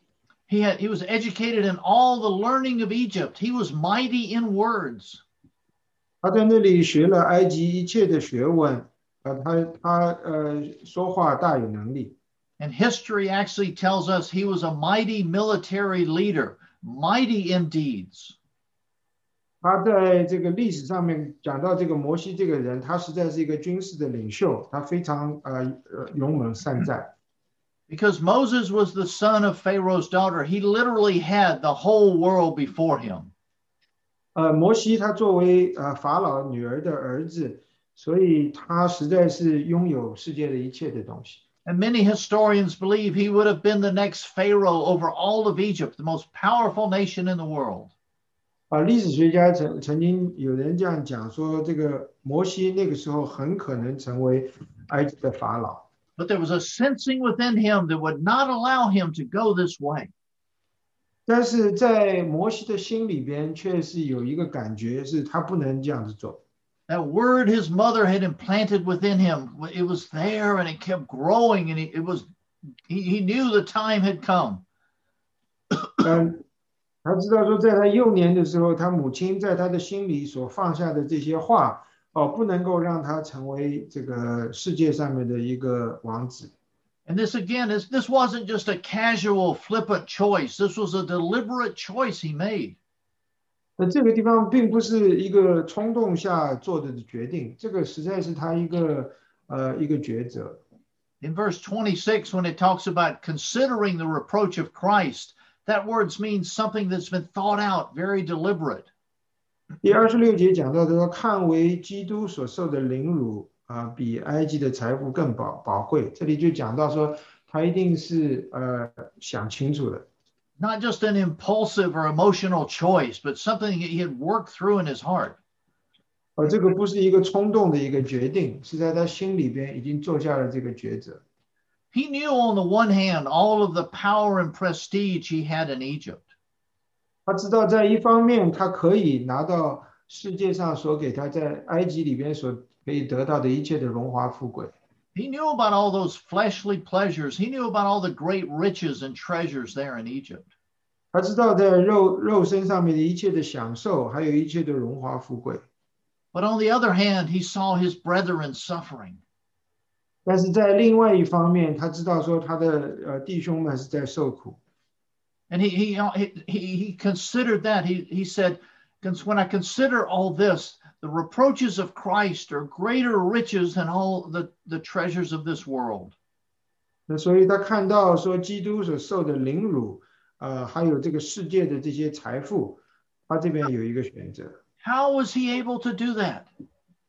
Speaker 5: He had he was educated in all the learning of Egypt. He was mighty in words.
Speaker 6: 他在那里学了埃及一切的学问，呃，他他呃说话大有能力。
Speaker 5: And history actually tells us he was a mighty military leader, mighty in deeds.
Speaker 6: 他在这个历史上面讲到这个摩西这个人，他实在是一个军事的领袖，他非常呃呃勇猛善战。
Speaker 5: Because Moses was the son of Pharaoh's daughter, he literally had the whole world before him.
Speaker 6: 呃，摩西他作为呃法老女儿的儿子，所以他实在是拥有世界的一切的东西。
Speaker 5: And many historians believe he would have been the next Pharaoh over all of Egypt, the most powerful nation in the world.
Speaker 6: 啊，历史学家曾曾经有人这样讲说，这个摩西那个时候很可能成为埃及的法老。
Speaker 5: But there was a sensing within him that would not allow him to go this way.
Speaker 6: 但是在摩西的心里边，却是有一个感觉，是他不能这样子做。
Speaker 5: That word his mother had implanted within him, it was there and it kept growing, and it was he, he knew the time had come.
Speaker 6: 嗯，他知道说，在他幼年的时候，他母亲在他的心里所放下的这些话，哦，不能够让他成为这个世界上面的一个王子。
Speaker 5: And this again is this wasn't just a casual, flippant choice. This was a deliberate choice he made.
Speaker 6: 那这个地方并不是一个冲动下做的决定，这个实在是他一个呃一个抉择。
Speaker 5: In verse twenty-six, when it talks about considering the reproach of Christ, that word means something that's been thought out, very deliberate.
Speaker 6: 第二十六节讲到的说，看为基督所受的凌辱啊、呃，比埃及的财富更宝宝贵。这里就讲到说，他一定是呃想清楚了。
Speaker 5: Not just an impulsive or emotional choice, but something he had worked through in his heart.
Speaker 6: 呃，这个不是一个冲动的一个决定，是在他心里边已经做下了这个抉择。
Speaker 5: He knew on the one hand all of the power and prestige he had in Egypt.
Speaker 6: 他知道在一方面，他可以拿到世界上所给他在埃及里边所可以得到的一切的荣华富贵。
Speaker 5: He knew about all those fleshly pleasures. He knew about all the great riches and treasures there in Egypt.
Speaker 6: 他知道在肉肉身上面的一切的享受，还有一切的荣华富贵。
Speaker 5: But on the other hand, he saw his brethren suffering.
Speaker 6: 但是在另外一方面，他知道说他的呃弟兄们是在受苦。
Speaker 5: And he he he he considered that. He he said, when I consider all this, the reproaches of Christ are greater riches than all the, the treasures of this world.
Speaker 6: 那所以他看到说基督所受的凌辱，呃，还有这个世界的这些财富，他这边有一个选择。
Speaker 5: How was he able to do that?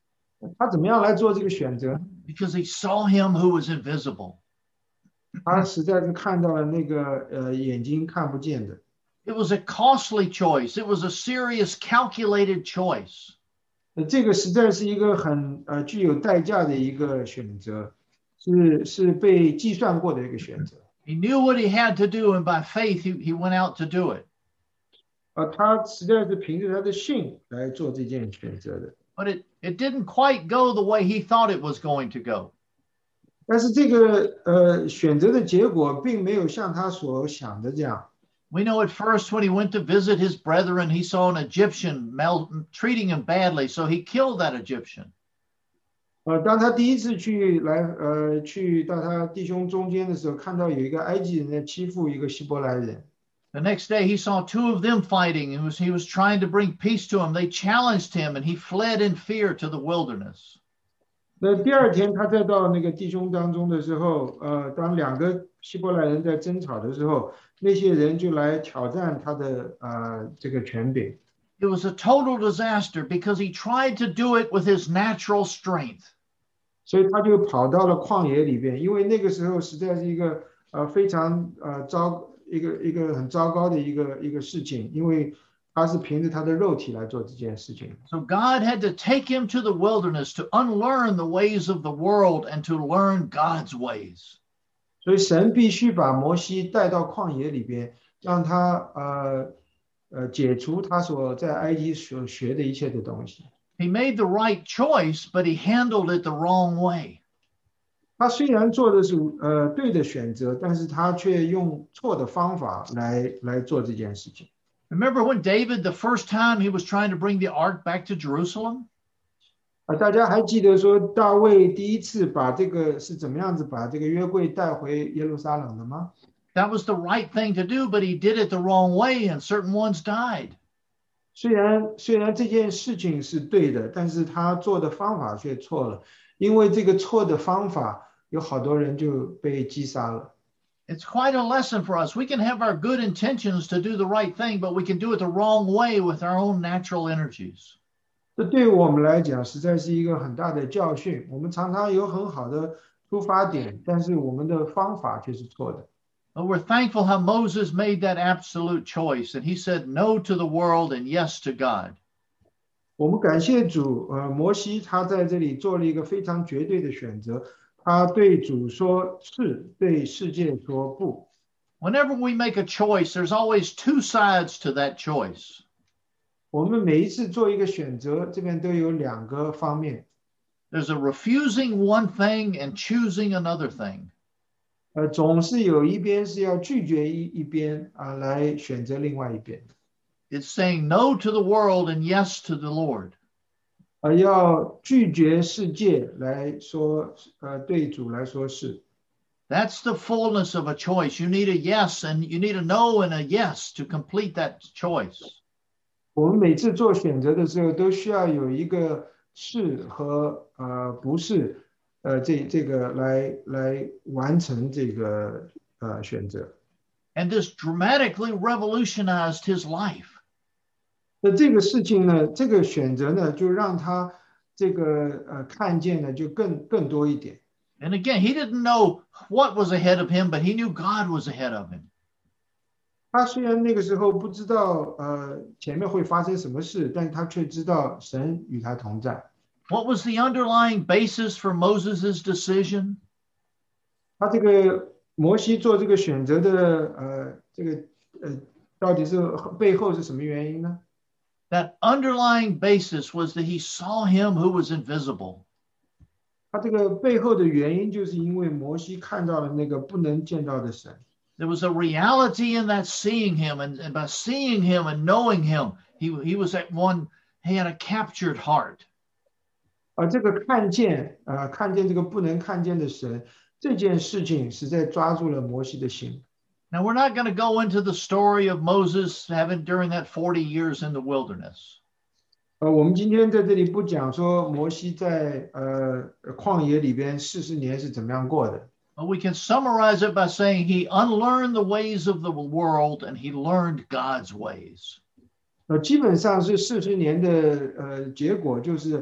Speaker 6: 他怎么样来做这个选择？
Speaker 5: Because he saw him who was invisible.
Speaker 6: 他实在是看到了那个呃眼睛看不见的。
Speaker 5: It was a costly choice. It was a serious, calculated choice.
Speaker 6: 呃，这个实在是一个很呃具有代价的一个选择，是是被计算过的一个选择。
Speaker 5: He knew what he had to do, and by faith, he, he went out to do it.
Speaker 6: 呃，他实在是凭着他的信来做这件选择的。
Speaker 5: But it, it didn't quite go the way he thought it was going to go.
Speaker 6: 但是这个呃选择的结果并没有像他所想的这样。
Speaker 5: We know at first when he went to visit his brethren, he saw an Egyptian mal- treating him badly, so he killed that Egyptian.
Speaker 6: 呃，当他第一次去来呃去到他弟兄中间的时候，看到有一个埃及人在欺负一个希伯来人。
Speaker 5: The next day, he saw two of them fighting, and was, he was trying to bring peace to him. They challenged him, and he fled in fear to the wilderness.
Speaker 6: 那第二天他再到那个弟兄当中的时候，呃，当两个希伯来人在争吵的时候，那些人就来挑战他的呃这个权柄。
Speaker 5: It was a total disaster because he tried to do it with his natural strength.
Speaker 6: 所以他就跑到了旷野里边，因为那个时候实在是一个呃非常呃糟一个一个很糟糕的一个一个事情，因为他是凭着他的肉体来做这件事情。
Speaker 5: So God had to take him to the wilderness to unlearn the ways of the world and to learn God's ways.
Speaker 6: 所以神必须把摩西带到旷野里边，让他呃呃解除他所在埃及所学的一切的东西。
Speaker 5: He made the right choice, but he handled it the wrong way.
Speaker 6: 他虽然做的是呃对的选择，但是他却用错的方法来来做这件事情。
Speaker 5: Remember when David, the first time he was trying to bring the ark back to Jerusalem?
Speaker 6: 啊，大家还记得说大卫第一次把这个是怎么样子把这个约柜带回耶路撒冷的吗？
Speaker 5: That was the right thing to do, but he did it the wrong way, and certain ones died.
Speaker 6: 虽然虽然这件事情是对的，但是他做的方法却错了，因为这个错的方法，有好多人就被击杀了。
Speaker 5: It's quite a lesson for us. We can have our good intentions to do the right thing, but we can do it the wrong way with our own natural energies.
Speaker 6: 这对于我们来讲，实在是一个很大的教训。我们常常有很好的出发点，但是我们的方法却是错的。
Speaker 5: But we're thankful how Moses made that absolute choice, and he said no to the world and yes to God.
Speaker 6: 我们感谢主，呃，摩西他在这里做了一个非常绝对的选择，他对主说是，对世界说不。
Speaker 5: Whenever we make a choice, there's always two sides to that choice.
Speaker 6: 我们每一次做一个选择，这边都有两个方面。
Speaker 5: There's a refusing one thing and choosing another thing.
Speaker 6: 呃，总是有一边是要拒绝一一边啊，来选择另外一边。
Speaker 5: It's saying no to the world and yes to the Lord.
Speaker 6: 呃，要拒绝世界来说，呃，对主来说是。
Speaker 5: That's the fullness of a choice. You need a yes and you need a no and a yes to complete that choice.
Speaker 6: 我们每次做选择的时候，都需要有一个是和呃不是，呃这这个来来完成这个呃选择。
Speaker 5: And this dramatically revolutionized his life.
Speaker 6: 那这个事情呢，这个选择呢，就让他这个呃看见呢就更更多一点。
Speaker 5: And again, he didn't know what was ahead of him, but he knew God was ahead of him.
Speaker 6: 他虽然那个时候不知道呃前面会发生什么事，但他却知道神与他同在。
Speaker 5: What was the underlying basis for Moses' decision?
Speaker 6: 他这个摩西做这个选择的呃这个呃到底是背后是什么原因呢？
Speaker 5: That underlying basis was that he saw him who was invisible.
Speaker 6: 他这个背后的原因，就是因为摩西看到了那个不能见到的神。
Speaker 5: There was a reality in that seeing him, and, and by seeing him and knowing him, he, he was at one, he had a captured heart.
Speaker 6: 而这个看见，呃，看见这个不能看见的神，这件事情实在抓住了摩西的心。
Speaker 5: Now, we're not going to go into the story of Moses having during that forty years in the wilderness.
Speaker 6: 呃，我们今天在这里不讲说摩西在呃旷野里边四十年是怎么样过的。
Speaker 5: But we can summarize it by saying he unlearned the ways of the world and he learned God's ways.
Speaker 6: 呃，基本上是四十年的呃结果，就是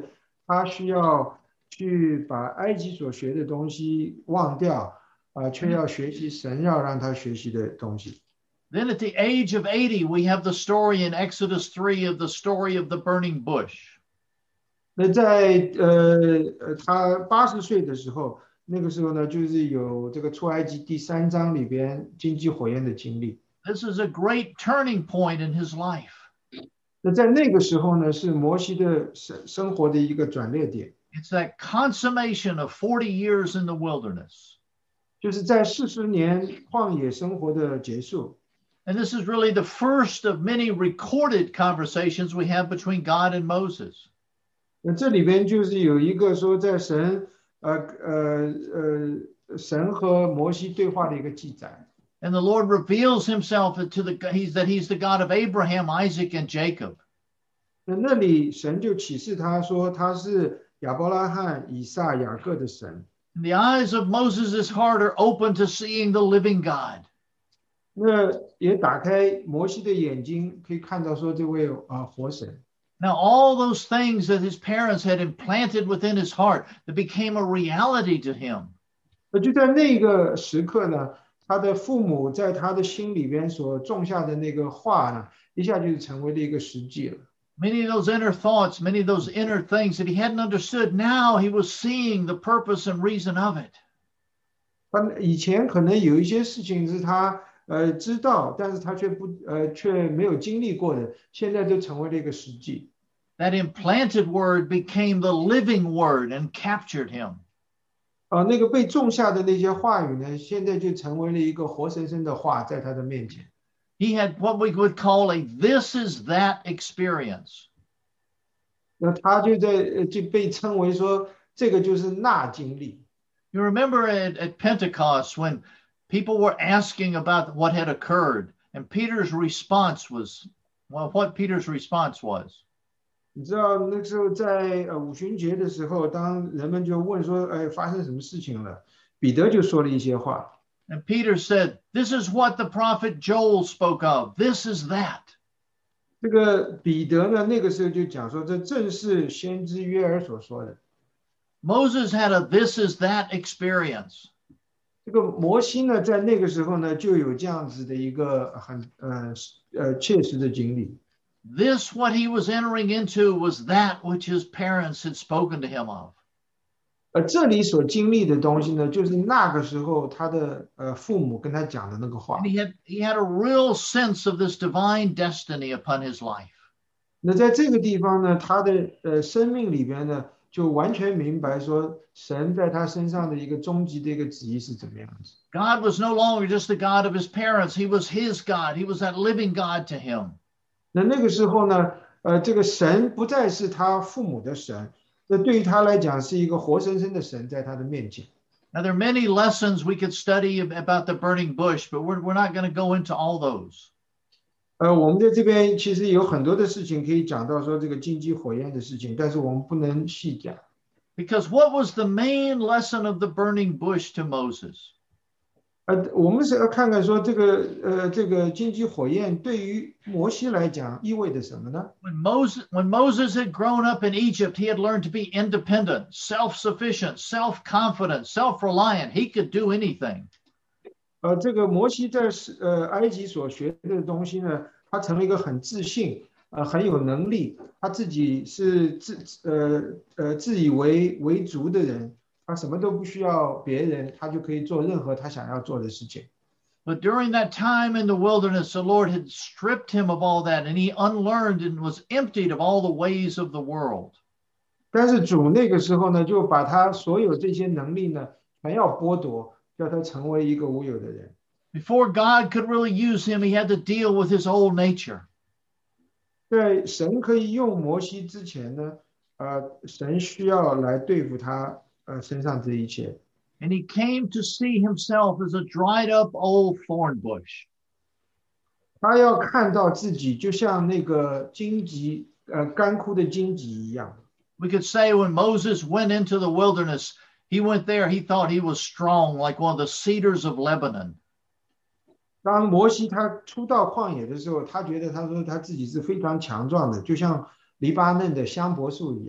Speaker 6: 他需要去把埃及所学的东西忘掉，啊、呃，却要学习神要让他学习的东西。
Speaker 5: Then at the age of eighty, we have the story in Exodus three of the story of the burning bush.
Speaker 6: 那在呃呃他八十岁的时候，那个时候呢，就是有这个出埃及第三章里边荆棘火焰的经历。
Speaker 5: This is a great turning point in his life.
Speaker 6: 那在那个时候呢，是摩西的生生活的一个转捩点。
Speaker 5: It's that consummation of forty years in the wilderness.
Speaker 6: 就是在四十年旷野生活的结束。
Speaker 5: And this is really the first of many recorded conversations we have between God and Moses.
Speaker 6: 那这里边就是有一个说在神呃呃呃神和摩西对话的一个记载。
Speaker 5: And the Lord reveals himself to the he's that he's the God of Abraham, Isaac, and Jacob.
Speaker 6: 那那里神就启示他说他是亚伯拉罕、以撒、雅各的神。
Speaker 5: And the eyes of Moses' heart are open to seeing the living God.
Speaker 6: 那也打开摩西的眼睛，可以看到说这位啊、呃、活神。
Speaker 5: Now, all those things that his parents had implanted within his heart that became a reality to him.
Speaker 6: 那就在那个时刻呢，他的父母在他的心里边所种下的那个话呢，一下就成为了一个实际了。
Speaker 5: Many of those inner thoughts, many of those inner things that he hadn't understood, now he was seeing the purpose and reason of it.
Speaker 6: 他以前可能有一些事情是他呃知道，但是他却不呃却没有经历过的，现在都成为了一个实际。
Speaker 5: That implanted word became the living word and captured him.
Speaker 6: 啊、呃，那个被种下的那些话语呢，现在就成为了一个活生生的话，在他的面前。
Speaker 5: He had what we would call a this is that experience.
Speaker 6: 那他就在就被称为说这个就是那经历。
Speaker 5: You remember at, at Pentecost when people were asking about what had occurred, and Peter's response was, well, what Peter's response was.
Speaker 6: 你知道那时候在呃五旬节的时候，当人们就问说，哎，发生什么事情了？彼得就说了一些话。
Speaker 5: And Peter said, "This is what the prophet Joel spoke of. This is that."
Speaker 6: 这个彼得呢，那个时候就讲说，这正是先知约珥所说的。
Speaker 5: Moses had a this is that experience.
Speaker 6: 这个摩西呢，在那个时候呢，就有这样子的一个很呃呃切实的经历。
Speaker 5: This, what he was entering into, was that which his parents had spoken to him of.
Speaker 6: 而这里所经历的东西呢，就是那个时候他的呃父母跟他讲的那个话。
Speaker 5: And he had he had a real sense of this divine destiny upon his life.
Speaker 6: 那在这个地方呢，他的呃生命里边呢，就完全明白说，神在他身上的一个终极的一个旨意是怎么样子。
Speaker 5: God was no longer just the God of his parents. He was his God. He was that living God to him.
Speaker 6: 那那个时候呢，呃，这个神不再是他父母的神，那对于他来讲是一个活生生的神在他的面前。
Speaker 5: Now, there are many lessons we could study about the burning bush, but we're, we're not going to go into all those.
Speaker 6: 呃，我们在这边其实有很多的事情可以讲到说这个荆棘火焰的事情，但是我们不能细讲。
Speaker 5: Because what was the main lesson of the burning bush to Moses?
Speaker 6: 呃，我们是要看看说这个呃这个荆棘火焰对于摩西来讲意味着什么呢？
Speaker 5: When Moses, when Moses had grown up in Egypt, he had learned to be independent, self-sufficient, self-confident, self-reliant. He could do anything.
Speaker 6: 呃，这个摩西在呃埃及所学的东西呢，他成了一个很自信，呃，很有能力，他自己是自呃呃自以为为足的人。他什么都不需要别人，他就可以做任何他想要做的事情。
Speaker 5: But during that time in the wilderness, the Lord had stripped him of all that, and he unlearned and was emptied of all the ways of the world.
Speaker 6: 但是主那个时候呢，就把他所有这些能力呢，全要剥夺，叫他成为一个无有的人。
Speaker 5: Before God could really use him, he had to deal with his old nature.
Speaker 6: 在神可以用摩西之前呢，呃，神需要来对付他。呃，身上这一切。
Speaker 5: And he came to see himself as a dried up old thorn bush.
Speaker 6: 他要看到自己就像那个荆棘，呃，干枯的荆棘一样。
Speaker 5: We could say when Moses went into the wilderness, he went there, he thought he was strong, like one of the cedars of Lebanon.
Speaker 6: 当摩西他出到旷野的时候，他觉得他说他自己是非常强壮的，就像黎巴嫩的香柏树一样。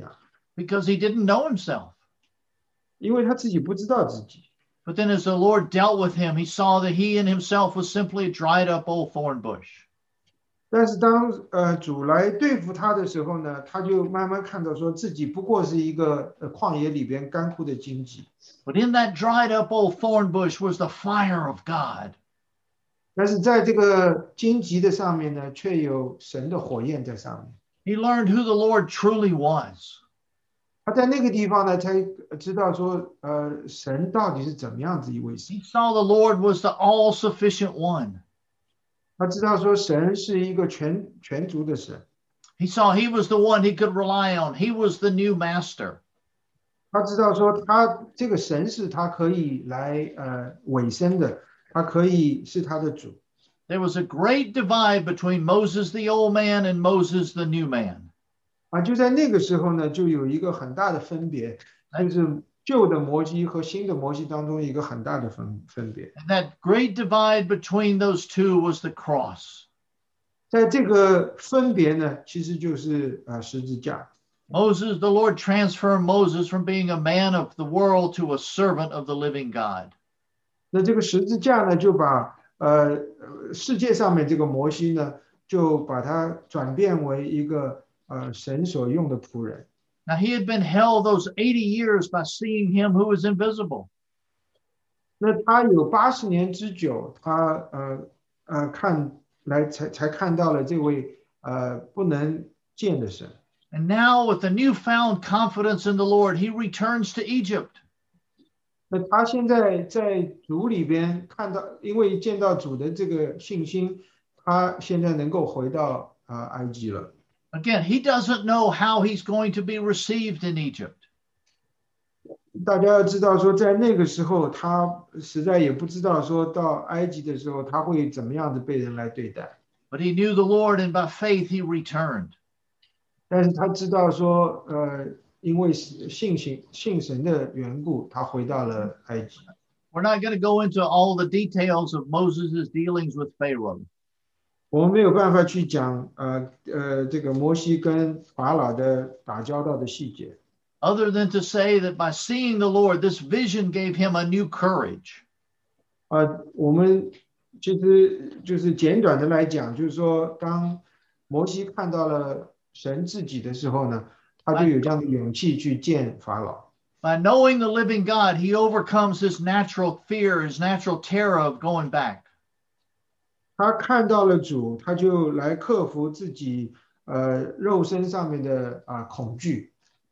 Speaker 5: because he didn't know himself.
Speaker 6: 因为他自己不知道自己。
Speaker 5: But then as the Lord dealt with him, he saw that he in himself was simply a dried up old thorn bush.
Speaker 6: 但是当呃主来对付他的时候呢，他就慢慢看到说自己不过是一个呃旷野里边干枯的荆棘。
Speaker 5: But in that dried up old thorn bush was the fire of God.
Speaker 6: 但是在这个荆棘的上面呢，却有神的火焰在上面。
Speaker 5: He learned who the Lord truly was.
Speaker 6: 他在那个地方呢，才知道说，呃，神到底是怎么样子一位神。
Speaker 5: He saw the Lord was the all-sufficient one.
Speaker 6: 他知道说，神是一个全全族的神。
Speaker 5: He saw he was the one he could rely on. He was the new master.
Speaker 6: 他知道说，他这个神是他可以来呃委身的，他可以是他的主。
Speaker 5: There was a great divide between Moses the old man and Moses the new man.
Speaker 6: 啊，就在那个时候呢，就有一个很大的分别，就是旧的摩西和新的摩西当中一个很大的分分别。
Speaker 5: And that great divide between those two was the cross.
Speaker 6: 在这个分别呢，其实就是呃十字架。
Speaker 5: Moses, the Lord transformed Moses from being a man of the world to a servant of the living God.
Speaker 6: 那这个十字架呢，就把呃世界上面这个摩西呢，就把它转变为一个呃神所用的仆人。
Speaker 5: Now he had been held those eighty years by seeing him who was invisible.
Speaker 6: 那他有八十年之久，他呃呃看来才才看到了这位呃不能见的神。
Speaker 5: And now with the newfound confidence in the Lord, he returns to Egypt.
Speaker 6: 那他现在在主里边看到，因为见到主的这个信心，他现在能够回到啊、呃、埃及了。
Speaker 5: Again, he doesn't know how he's going to be received in Egypt.
Speaker 6: 大家要知道说，在那个时候，他实在也不知道说到埃及的时候，他会怎么样的被人来对待。
Speaker 5: But he knew the Lord, and by faith he returned.
Speaker 6: 但是他知道说，呃，因为信信信神的缘故，他回到了埃及。
Speaker 5: We're not going to go into all the details of Moses' dealings with Pharaoh.
Speaker 6: 我们没有办法去讲，呃呃，这个摩西跟法老的打交道的细节。
Speaker 5: Other than to say that by seeing the Lord, this vision gave him a new courage.
Speaker 6: 啊，我们其实就是简短的来讲，就是说，当摩西看到了神自己的时候呢，他就有这样的勇气去见法老。
Speaker 5: By knowing the living God, he overcomes his natural fear, his natural terror of going back.
Speaker 6: 他看到了主，他就来克服自己呃肉身上面的啊、恐惧。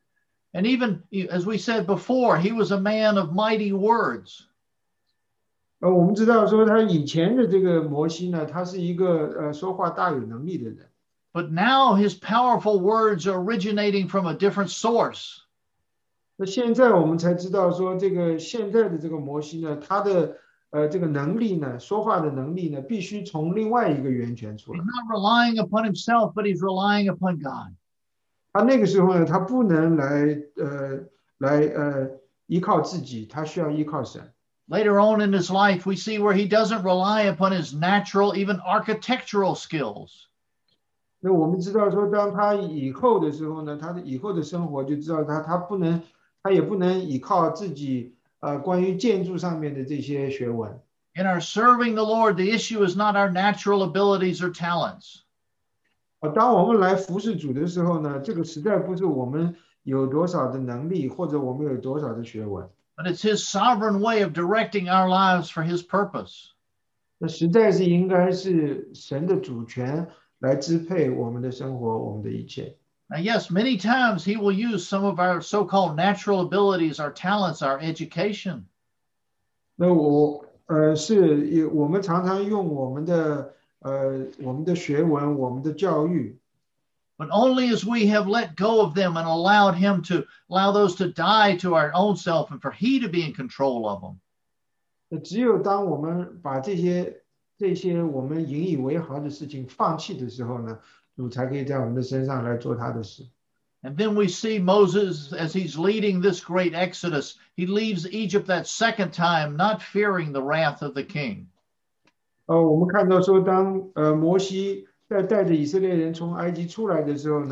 Speaker 5: And even, as we said before, he was a man of mighty words.
Speaker 6: 呃，我们知道说他以前的这个摩西呢，他是一个呃说话大有能力的人。
Speaker 5: But now his powerful words are originating from a different source.
Speaker 6: 那现在我们才知道说，这个现在的这个摩西呢，他的呃这个能力呢，说话的能力呢，必须从另外一个源泉出
Speaker 5: He's
Speaker 6: 来。
Speaker 5: not relying upon himself, but he's relying upon God.
Speaker 6: 他那个时候呢，他不能来呃来呃依靠自己，他需要依靠神。
Speaker 5: Later on in his life, we see where he doesn't rely upon his natural, even architectural skills.
Speaker 6: 那我们知道说，当他以后的时候呢，他的以后的生活就知道他他不能，他也不能依靠自己呃关于建筑上面的这些学问。
Speaker 5: In our serving the Lord, the issue is not our natural abilities or talents.
Speaker 6: 啊，当我们来服侍主的时候呢，这个实在不是我们有多少的能力，或者我们有多少的学问，
Speaker 5: But it's his sovereign way of directing our lives for his purpose.
Speaker 6: 那实在是应该是神的主权来支配我们的生活，我们的一切。
Speaker 5: Now, yes, many times he will use some of our so-called natural abilities, our talents, our education.
Speaker 6: 那我呃是也我们常常用我们的呃我们的学问，我们的教育。
Speaker 5: But only as we have let go of them and allowed him to allow those to die to our own self and for he to be in control of them.
Speaker 6: 那只有当我们把这些这些我们引以为豪的事情放弃的时候呢，主才可以在我们的身上来做他的事。
Speaker 5: And then we see Moses as he's leading this great exodus. He leaves Egypt that second time, not fearing the wrath of the king.
Speaker 6: 呃，我们看到说当，呃摩西在带着以色列人从埃及出来的时候呢，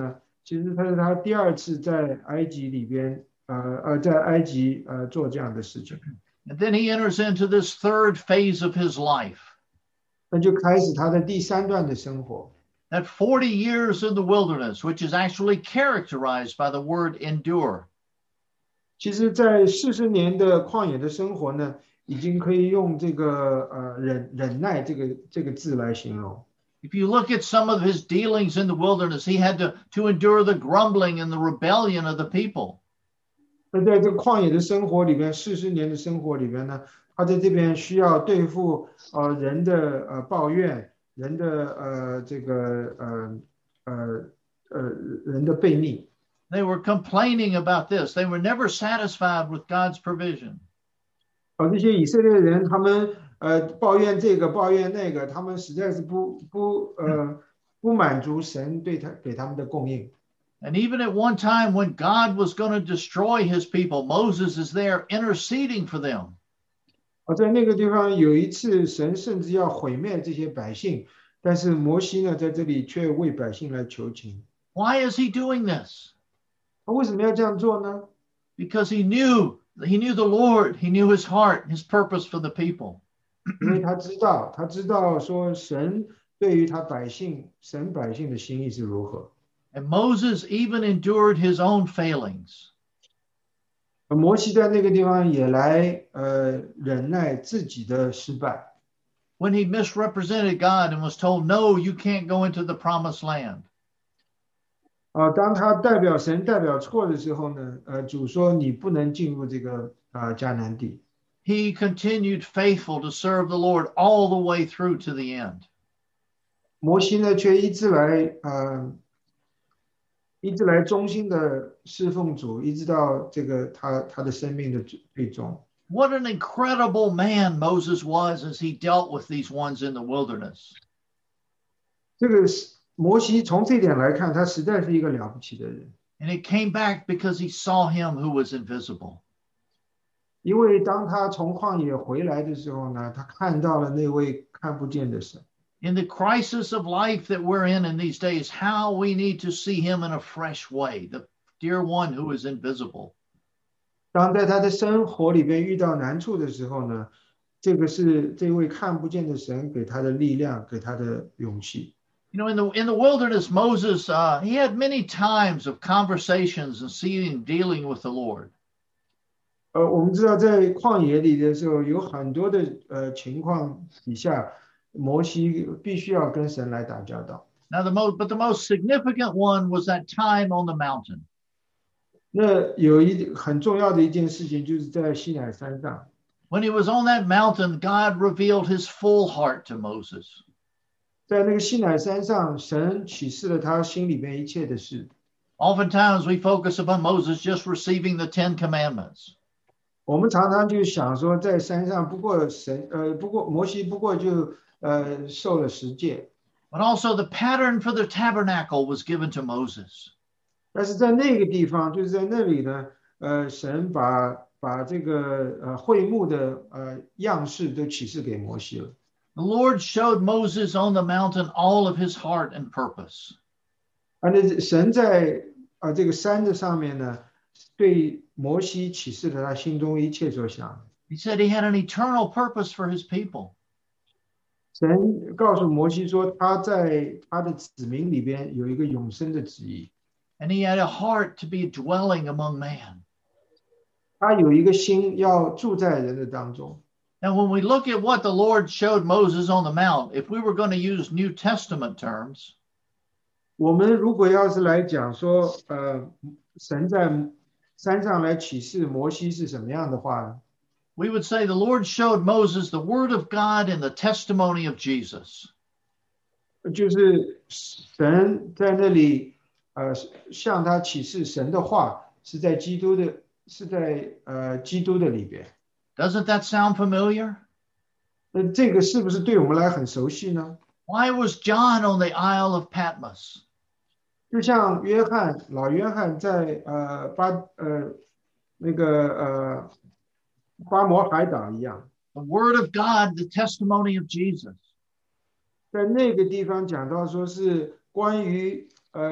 Speaker 6: 其实他是他第二次在埃及里边，呃呃，在埃及呃做这样的事情。
Speaker 5: And then he enters into this third phase of his life.
Speaker 6: 那就开始他的第三段的生活。
Speaker 5: That forty years in the wilderness, which is actually characterized by the word endure.
Speaker 6: 其实，在四十年的旷野的生活呢，已经可以用这个呃忍忍耐这个这个字来形容。
Speaker 5: If you look at some of his dealings in the wilderness, he had to, to endure the grumbling and the rebellion of the people.
Speaker 6: 那在这个旷野的生活里边，四十年的生活里边呢，他在这边需要对付呃人的呃抱怨，人的呃这个呃呃呃人的悖逆。
Speaker 5: They were complaining about this. They were never satisfied with God's provision.
Speaker 6: 而这些以色列人，他们呃抱怨这个抱怨那个，他们实在是不不呃不满足神对他给他们的供应。
Speaker 5: And even at one time when God was going to destroy his people, Moses is there interceding for them.
Speaker 6: 而在那个地方有一次，神甚至要毁灭这些百姓，但是摩西呢，在这里却为百姓来求情。
Speaker 5: Why is he doing this?
Speaker 6: 他为什么要这样做呢？
Speaker 5: Because he knew, he knew the Lord, he knew his heart, his purpose for the people.
Speaker 6: 因为他知道，他知道说神对于他百姓，神百姓的心意是如何。
Speaker 5: And Moses even endured his own failings.
Speaker 6: 摩西在那个地方也来呃忍耐自己的失败。
Speaker 5: When he misrepresented God and was told, no, you can't go into the promised land.
Speaker 6: 啊，当他代表神代表错的时候呢，呃，主说你不能进入这个啊迦南地。
Speaker 5: He continued faithful to serve the Lord all the way through to the end.
Speaker 6: 摩西呢，却一直来呃，一直来忠心的侍奉主，一直到这个他他的生命的最终。
Speaker 5: What an incredible man Moses was as he dealt with these ones in the wilderness.
Speaker 6: 这个摩西从这一点来看，他实在是一个了不起的人。
Speaker 5: And it came back because he saw him who was invisible.
Speaker 6: 因为当他从旷野回来的时候呢，他看到了那位看不见的神。
Speaker 5: In the crisis of life that we're in in these days, how we need to see him in a fresh way, the dear one who is invisible.
Speaker 6: 当在他的生活里边遇到难处的时候呢，这个是这位看不见的神给他的力量，给他的勇气。
Speaker 5: You know, in the in the wilderness, Moses, uh, he had many times of conversations and seeing, dealing with the Lord.
Speaker 6: 呃，我们知道在旷野里的时候，有很多的呃情况底下，摩西必须要跟神来打交道。
Speaker 5: Now, the most, but the most significant one was that time on the mountain.
Speaker 6: 那有一很重要的一件事情，就是在西乃山上。
Speaker 5: When he was on that mountain, God revealed his full heart to Moses.
Speaker 6: 在那个西乃山上，神启示了他心里边一切的事。
Speaker 5: Oftentimes, we focus upon Moses just receiving the Ten Commandments.
Speaker 6: 我们常常就想说，在山上，不过神呃，不过摩西不过就呃受了十诫。
Speaker 5: But also the pattern for the tabernacle was given to Moses.
Speaker 6: 但是在那个地方，就是在那里呢，呃，神把把这个呃会幕的呃样式都启示给摩西了。
Speaker 5: The Lord showed Moses on the mountain all of his heart and purpose.
Speaker 6: 而那神在啊、呃、这个山的上面呢，对摩西启示了他心中一切所想。
Speaker 5: He said he had an eternal purpose for his people.
Speaker 6: 神告诉摩西说，他在他的子民里边有一个永生的旨意。
Speaker 5: And he had a heart to be dwelling among man.
Speaker 6: 他有一个心要住在人的当中。
Speaker 5: Now, when we look at what the Lord showed Moses on the mount, if we were going to use New Testament terms,
Speaker 6: 我们如果要是来讲说，呃，神在山上来启示摩西是什么样的话，
Speaker 5: we would say the Lord showed Moses the word of God and the testimony of Jesus.
Speaker 6: 就是神在那里，呃，向他启示神的话，是在基督的，是在呃基督的里边。
Speaker 5: Doesn't that sound familiar?
Speaker 6: 那这个是不是对我们来很熟悉呢？
Speaker 5: Why was John on the Isle of Patmos?
Speaker 6: 就像约翰老约翰在呃巴呃那个呃巴摩海岛一样，
Speaker 5: The word of God, the testimony of Jesus.
Speaker 6: 在那个地方讲到说是关于呃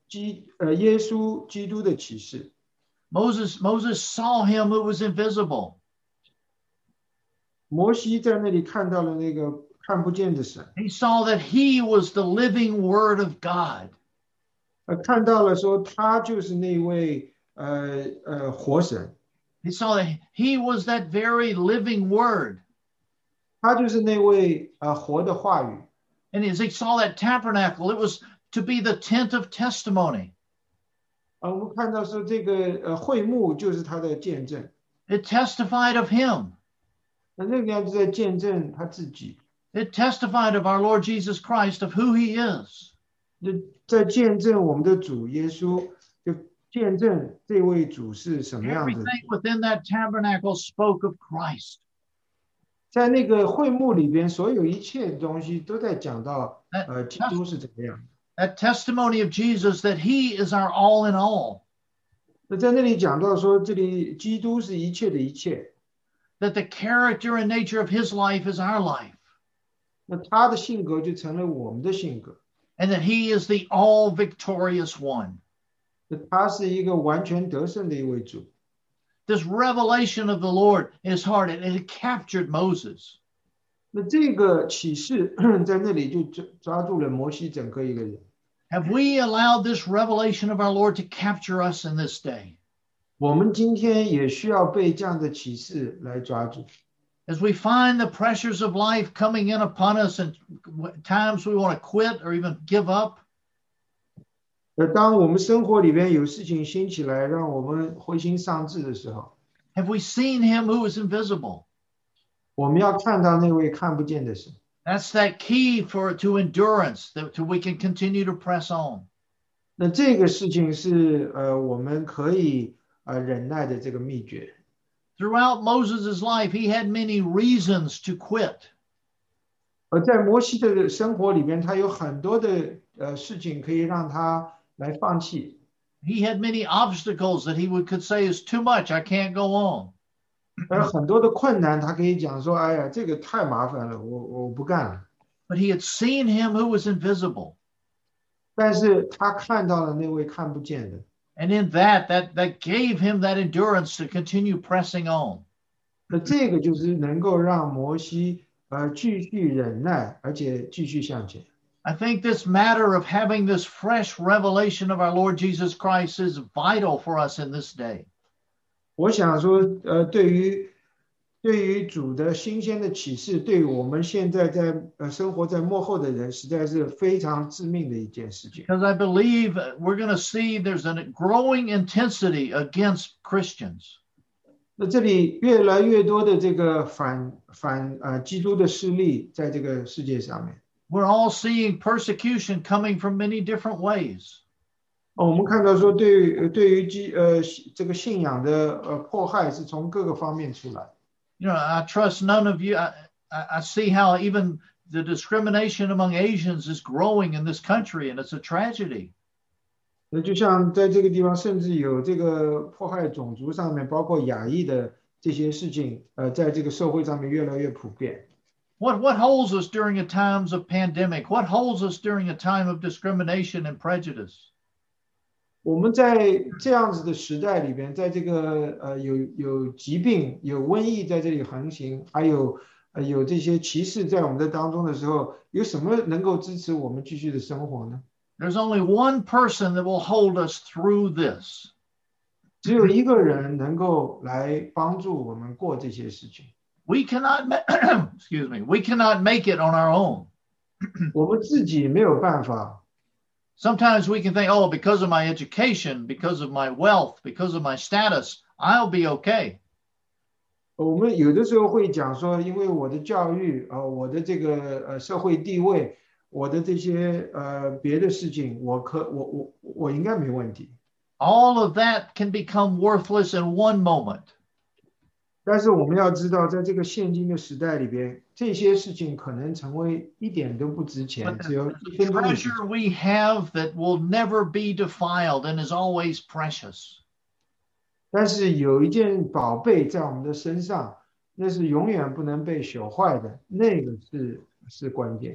Speaker 6: 基呃耶稣基督的启示。
Speaker 5: Moses, Moses saw him who was invisible.
Speaker 6: 摩西在那里看到了那个看不见的神，
Speaker 5: He saw that he was the living word of God.
Speaker 6: 呃，看到了说他就是那位呃呃活神，
Speaker 5: He saw that he was that very living word.
Speaker 6: 他就是那位呃活的话语。
Speaker 5: And as he saw that tabernacle, it was to be the tent of testimony.
Speaker 6: 呃，我们看到说这个呃会幕就是他的见证，
Speaker 5: It testified of him.
Speaker 6: 那那个样子在见证他自己，
Speaker 5: It testified of our Lord Jesus Christ, of who he is.
Speaker 6: 就在见证我们的主耶稣，就见证这位主是什么样的。
Speaker 5: Everything within that tabernacle spoke of Christ.
Speaker 6: 在那个会幕里边，所有一切的东西都在讲到呃基督是怎么样的。
Speaker 5: That testimony of Jesus that he is our all in all.
Speaker 6: 那在那里讲到说，这里基督是一切的一切，
Speaker 5: That the character and nature of his life is our life.
Speaker 6: 那他的性格就成了我们的性格，
Speaker 5: And that he is the all victorious one.
Speaker 6: 那他是一个完全得胜的一位主。
Speaker 5: This revelation of the Lord in his heart, it, it captured Moses.
Speaker 6: 那这个启示在那里就抓抓住了摩西整个一个人。
Speaker 5: Have we allowed this revelation of our Lord to capture us in this day?
Speaker 6: 我们今天也需要被这样的启示来抓住。
Speaker 5: As we find the pressures of life coming in upon us and times we want to quit or even give up,
Speaker 6: 那当我们生活里边有事情兴起来，让我们灰心丧志的时候，
Speaker 5: have we seen him who is invisible?
Speaker 6: 我们要看到那位看不见的神。
Speaker 5: That's that key for to endurance, that to we can continue to press on.
Speaker 6: 那这个事情是呃我们可以呃忍耐的这个秘诀。
Speaker 5: Throughout Moses' life, he had many reasons to quit.
Speaker 6: 而在摩西的生活里边，他有很多的呃事情可以让他来放弃。
Speaker 5: He had many obstacles that he would could say is too much, I can't go on.
Speaker 6: 而很多的困难，他可以讲说：“哎呀，这个太麻烦了，我我不干了。”
Speaker 5: But he had seen him who was invisible.
Speaker 6: 但是他看到了那位看不见的，
Speaker 5: And in that, that, that gave him that endurance to continue pressing on.
Speaker 6: 那这个就是能够让摩西呃继续忍耐，而且继续向前。
Speaker 5: I think this matter of having this fresh revelation of our Lord Jesus Christ is vital for us in this day.
Speaker 6: 我想说，呃，对于对于主的新鲜的启示，对于我们现在在呃生活在幕后的人，实在是非常致命的一件事情。
Speaker 5: Because I believe we're going to see there's a growing intensity against Christians.
Speaker 6: 那这里越来越多的这个反反呃基督的势力在这个世界上面。
Speaker 5: We're all seeing persecution coming from many different ways.
Speaker 6: 哦，我们看到说对于对于基呃这个信仰的呃迫害是从各个方面出来。
Speaker 5: You know, I trust none of you. I, I, I see how even the discrimination among Asians is growing in this country, and it's a tragedy.
Speaker 6: 那就像在这个地方，甚至有这个迫害种族上面，包括亚裔的这些事情，呃，在这个社会上面越来越普遍。
Speaker 5: What, what holds us during a times of pandemic? What holds us during a time of discrimination and prejudice?
Speaker 6: 我们在这样子的时代里边，在这个呃有有疾病、有瘟疫在这里横行，还有呃有这些歧视在我们的当中的时候，有什么能够支持我们继续的生活呢？
Speaker 5: There's only one person that will hold us through this.
Speaker 6: 只有一个人能够来帮助我们过这些事情。
Speaker 5: We cannot, ma- excuse me, we cannot make it on our own.
Speaker 6: 我们自己没有办法。
Speaker 5: Sometimes we can think, oh, because of my education, because of my wealth, because of my status, I'll be okay.
Speaker 6: 我们有的时候会讲说，因为我的教育啊、呃，我的这个呃社会地位，我的这些呃别的事情，我可我我我应该没问题。
Speaker 5: All of that can become worthless in one moment.
Speaker 6: 但是我们要知道，在这个现今的时代里边，这些事情可能成为一点都不值钱，只有一分钟的事情。
Speaker 5: Treasure we have that will never be defiled and is always precious.
Speaker 6: 但是有一件宝贝在我们的身上，那是永远不能被朽坏的，那个是是关键。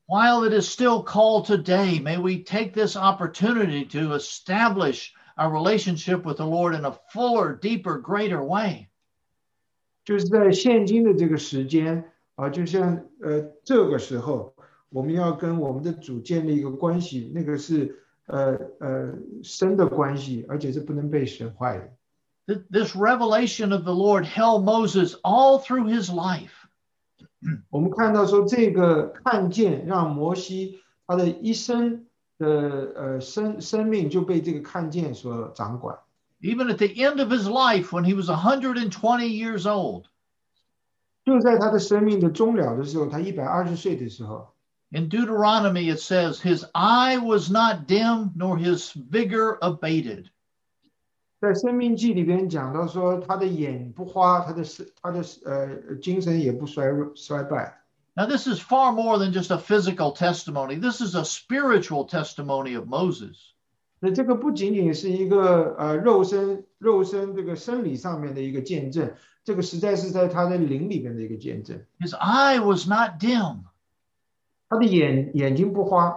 Speaker 5: While it is still called today, may we take this opportunity to establish our relationship with the Lord in a fuller, deeper, greater way.
Speaker 6: 就是在现今的这个时间啊，就像呃这个时候，我们要跟我们的主建立一个关系，那个是呃呃深的关系，而且是不能被损坏的。
Speaker 5: This revelation of the Lord held Moses all through his life.
Speaker 6: 我们看到说，这个看见让摩西他的一生的呃生生命就被这个看见所掌管。
Speaker 5: Even at the end of his life, when he was one hundred twenty years old.
Speaker 6: 就在他的生命的终了的时候，他一百二十岁的时候。
Speaker 5: In Deuteronomy, it says, "His eye was not dim, nor his vigor abated."
Speaker 6: 在生命记里边讲到说，他的眼不花，他的他的呃精神也不衰衰败。
Speaker 5: Now, this is far more than just a physical testimony. This is a spiritual testimony of Moses.
Speaker 6: 那这个不仅仅是一个呃肉身肉身这个生理上面的一个见证，这个实在是在他的灵里边的一个见证。
Speaker 5: His eye was not dim.
Speaker 6: 他的眼眼睛不花。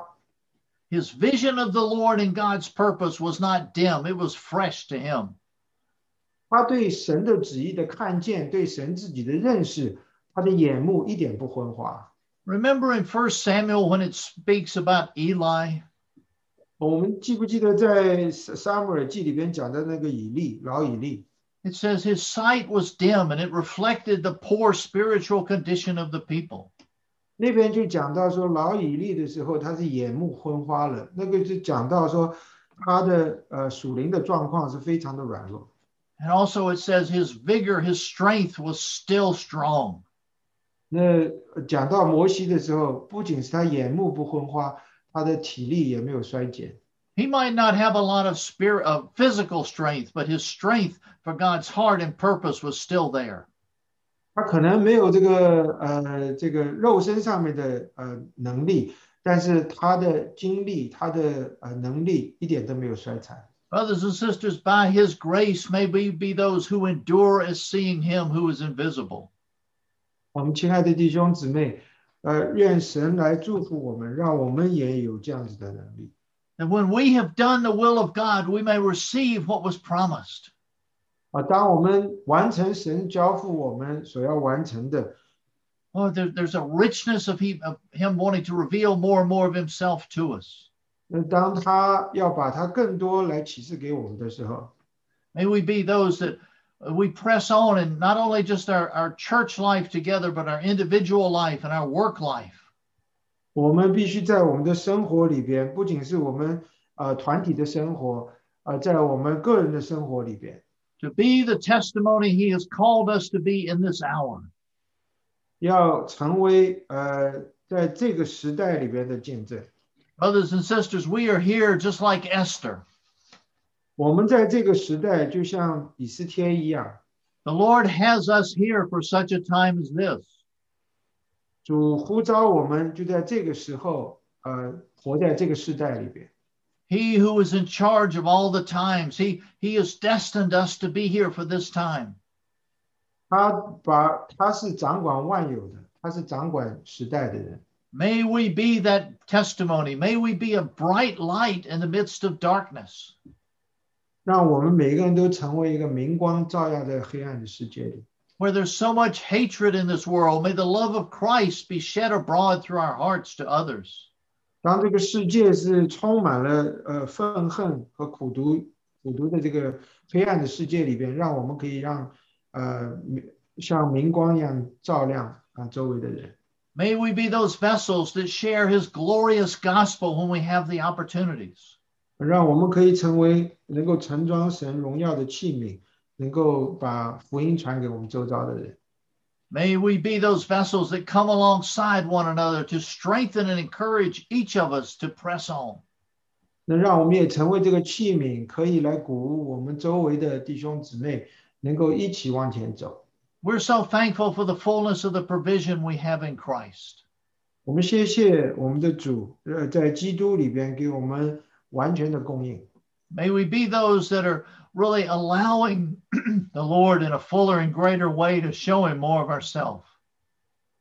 Speaker 5: His vision of the Lord and God's purpose was not dim. It was fresh to him.
Speaker 6: 他对神的旨意的看见，对神自己的认识，他的眼目一点不昏花。
Speaker 5: Remember in First Samuel when it speaks about Eli?
Speaker 6: 我们记不记得在撒母耳记里边讲的那个以利，老以利？
Speaker 5: It says his sight was dim and it reflected the poor spiritual condition of the people.
Speaker 6: 那边就讲到说老以利的时候，他是眼目昏花了，那个就讲到说他的呃属灵的状况是非常的软弱。
Speaker 5: And also it says his vigor, his strength was still strong.
Speaker 6: 那讲到摩西的时候，不仅是他眼目不昏花，他的体力也没有衰减。
Speaker 5: He might not have a lot of spirit of physical strength, but his strength for God's heart and purpose was still there.
Speaker 6: 他可能没有这个呃这个肉身上面的呃能力，但是他的精力、他的呃能力一点都没有衰残。
Speaker 5: Brothers and sisters, by his grace may we be those who endure as seeing him who is invisible.
Speaker 6: 我们亲爱的弟兄姊妹，呃，愿神来祝福我们，让我们也有这样子的能力。
Speaker 5: And when we have done the will of God, we may receive what was promised.
Speaker 6: 啊，当我们完成神交付我们所要完成的，
Speaker 5: Oh, there, there's a richness of, he, of him wanting to reveal more and more of himself to us.
Speaker 6: 那当他要把他更多来启示给我们的时候，
Speaker 5: May we be those that we press on in not only just our, our church life together, but our individual life and our work life.
Speaker 6: 我们必须在我们的生活里边，不仅是我们呃团体的生活，呃，在我们个人的生活里边。
Speaker 5: To be the testimony he has called us to be in this hour.
Speaker 6: 要成为呃在这个时代里边的见证。
Speaker 5: Brothers and sisters, we are here just like Esther.
Speaker 6: 我们在这个时代就像以斯帖一样。
Speaker 5: The Lord has us here for such a time as this.
Speaker 6: 主呼召我们就在这个时候，呃，活在这个时代里边。
Speaker 5: He who is in charge of all the times, he, he has destined us to be here for this time.
Speaker 6: 他把他是掌管万有的，他是掌管时代的人。
Speaker 5: May we be that testimony. May we be a bright light in the midst of darkness.
Speaker 6: 让我们每一个人都成为一个明光照耀在黑暗的世界里。
Speaker 5: Where there's so much hatred in this world, may the love of Christ be shed abroad through our hearts to others.
Speaker 6: 当这个世界是充满了呃愤恨和苦毒苦毒的这个黑暗的世界里边，让我们可以让呃像明光一样照亮啊周围的人。
Speaker 5: May we be those vessels that share his glorious gospel when we have the opportunities.
Speaker 6: 让我们可以成为能够盛装神荣耀的器皿，能够把福音传给我们周遭的人。
Speaker 5: May we be those vessels that come alongside one another to strengthen and encourage each of us to press on.
Speaker 6: 那让我们也成为这个器皿，可以来鼓舞我们周围的弟兄姊妹，能够一起往前走。
Speaker 5: We're so thankful for the fullness of the provision we have in Christ.
Speaker 6: 我们谢谢我们的主，呃，在基督里边给我们完全的供应。
Speaker 5: May we be those that are really allowing the Lord in a fuller and greater way to show him more of ourselves.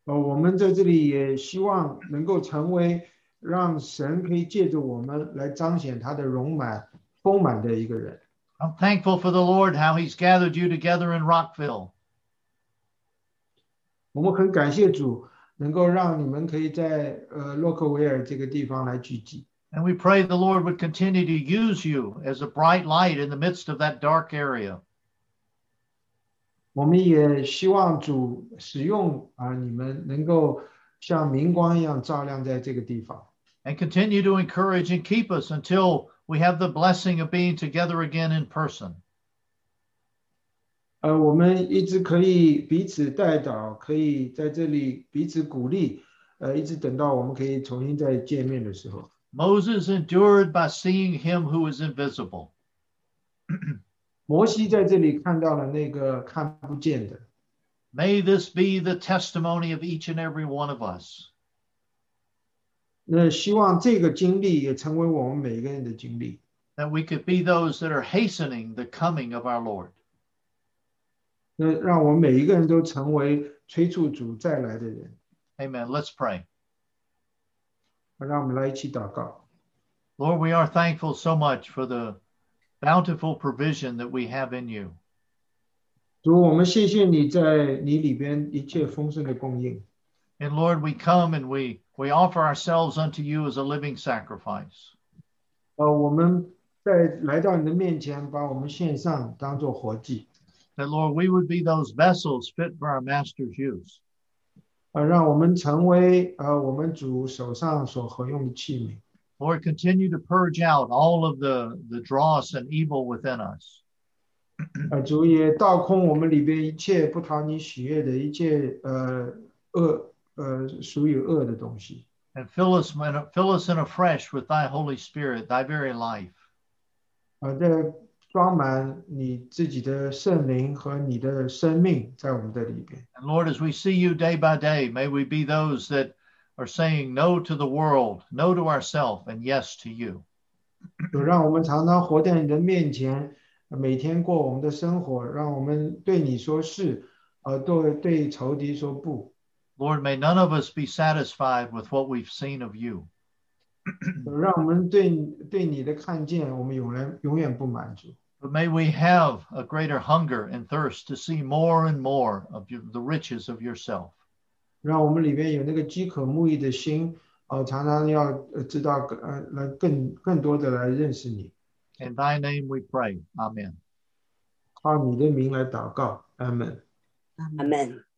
Speaker 6: 呃，我们在这里也希望能够成为让神可以借着我们来彰显他的荣满丰满的一个人。
Speaker 5: I'm thankful for the Lord, how he's gathered you together in Rockville.
Speaker 6: 我们很感谢主，能够让你们可以在呃洛克维尔这个地方来聚集。
Speaker 5: And we pray the Lord would continue to use you as a bright light in the midst of that dark area.
Speaker 6: 我们也希望主使用啊，你们能够像明光一样照亮在这个地方。
Speaker 5: And continue to encourage and keep us until we have the blessing of being together again in person.
Speaker 6: 呃，我们一直可以彼此带导，可以在这里彼此鼓励，呃，一直等到我们可以重新再见面的时候。
Speaker 5: Moses endured by seeing him who is invisible.
Speaker 6: 摩西在这里看到了那个看不见的。
Speaker 5: May this be the testimony of each and every one of us.
Speaker 6: 那希望这个经历也成为我们每个人的经历。
Speaker 5: That we could be those that are hastening the coming of our Lord.
Speaker 6: 那让我们每一个人都成为催促主再来的人。
Speaker 5: Amen. Let's pray.
Speaker 6: 让我们来一起祷告。
Speaker 5: Lord, we are thankful so much for the bountiful provision that we have in you.
Speaker 6: 主，我们谢谢你在你里边一切丰盛的供应。
Speaker 5: And Lord, we come and we, we offer ourselves unto you as a living sacrifice.
Speaker 6: 呃，我们在来到你的面前，把我们献上当作活祭。
Speaker 5: That Lord, we would be those vessels fit for our Master's use.
Speaker 6: 呃，让我们成为呃我们主手上所合用的器皿。
Speaker 5: Lord, continue to purge out all of the, the dross and evil within us.
Speaker 6: 呃，主也倒空我们里边一切不讨你喜悦的一切呃恶呃属于恶的东西。
Speaker 5: And fill us, fill us in afresh with thy Holy Spirit, thy very life.
Speaker 6: 呃，这装满你自己的圣灵和你的生命在我们的里边。
Speaker 5: And Lord, as we see you day by day, may we be those that are saying no to the world, no to ourselves, and yes to you.
Speaker 6: 主，让我们常常活在你的面前，每天过我们的生活，让我们对你说是，呃，对对仇敌说不。
Speaker 5: Lord, may none of us be satisfied with what we've seen of you.
Speaker 6: 让我们对对你的看见，我们永远永远不满足。
Speaker 5: But may we have a greater hunger and thirst to see more and more of you, the riches of yourself.
Speaker 6: 让我们里边有那个饥渴慕义的心，呃，常常要呃知道呃来更更多的来认识你。
Speaker 5: In thy name we pray. Amen.
Speaker 6: 靠你的名来祷告，阿门。
Speaker 7: Amen.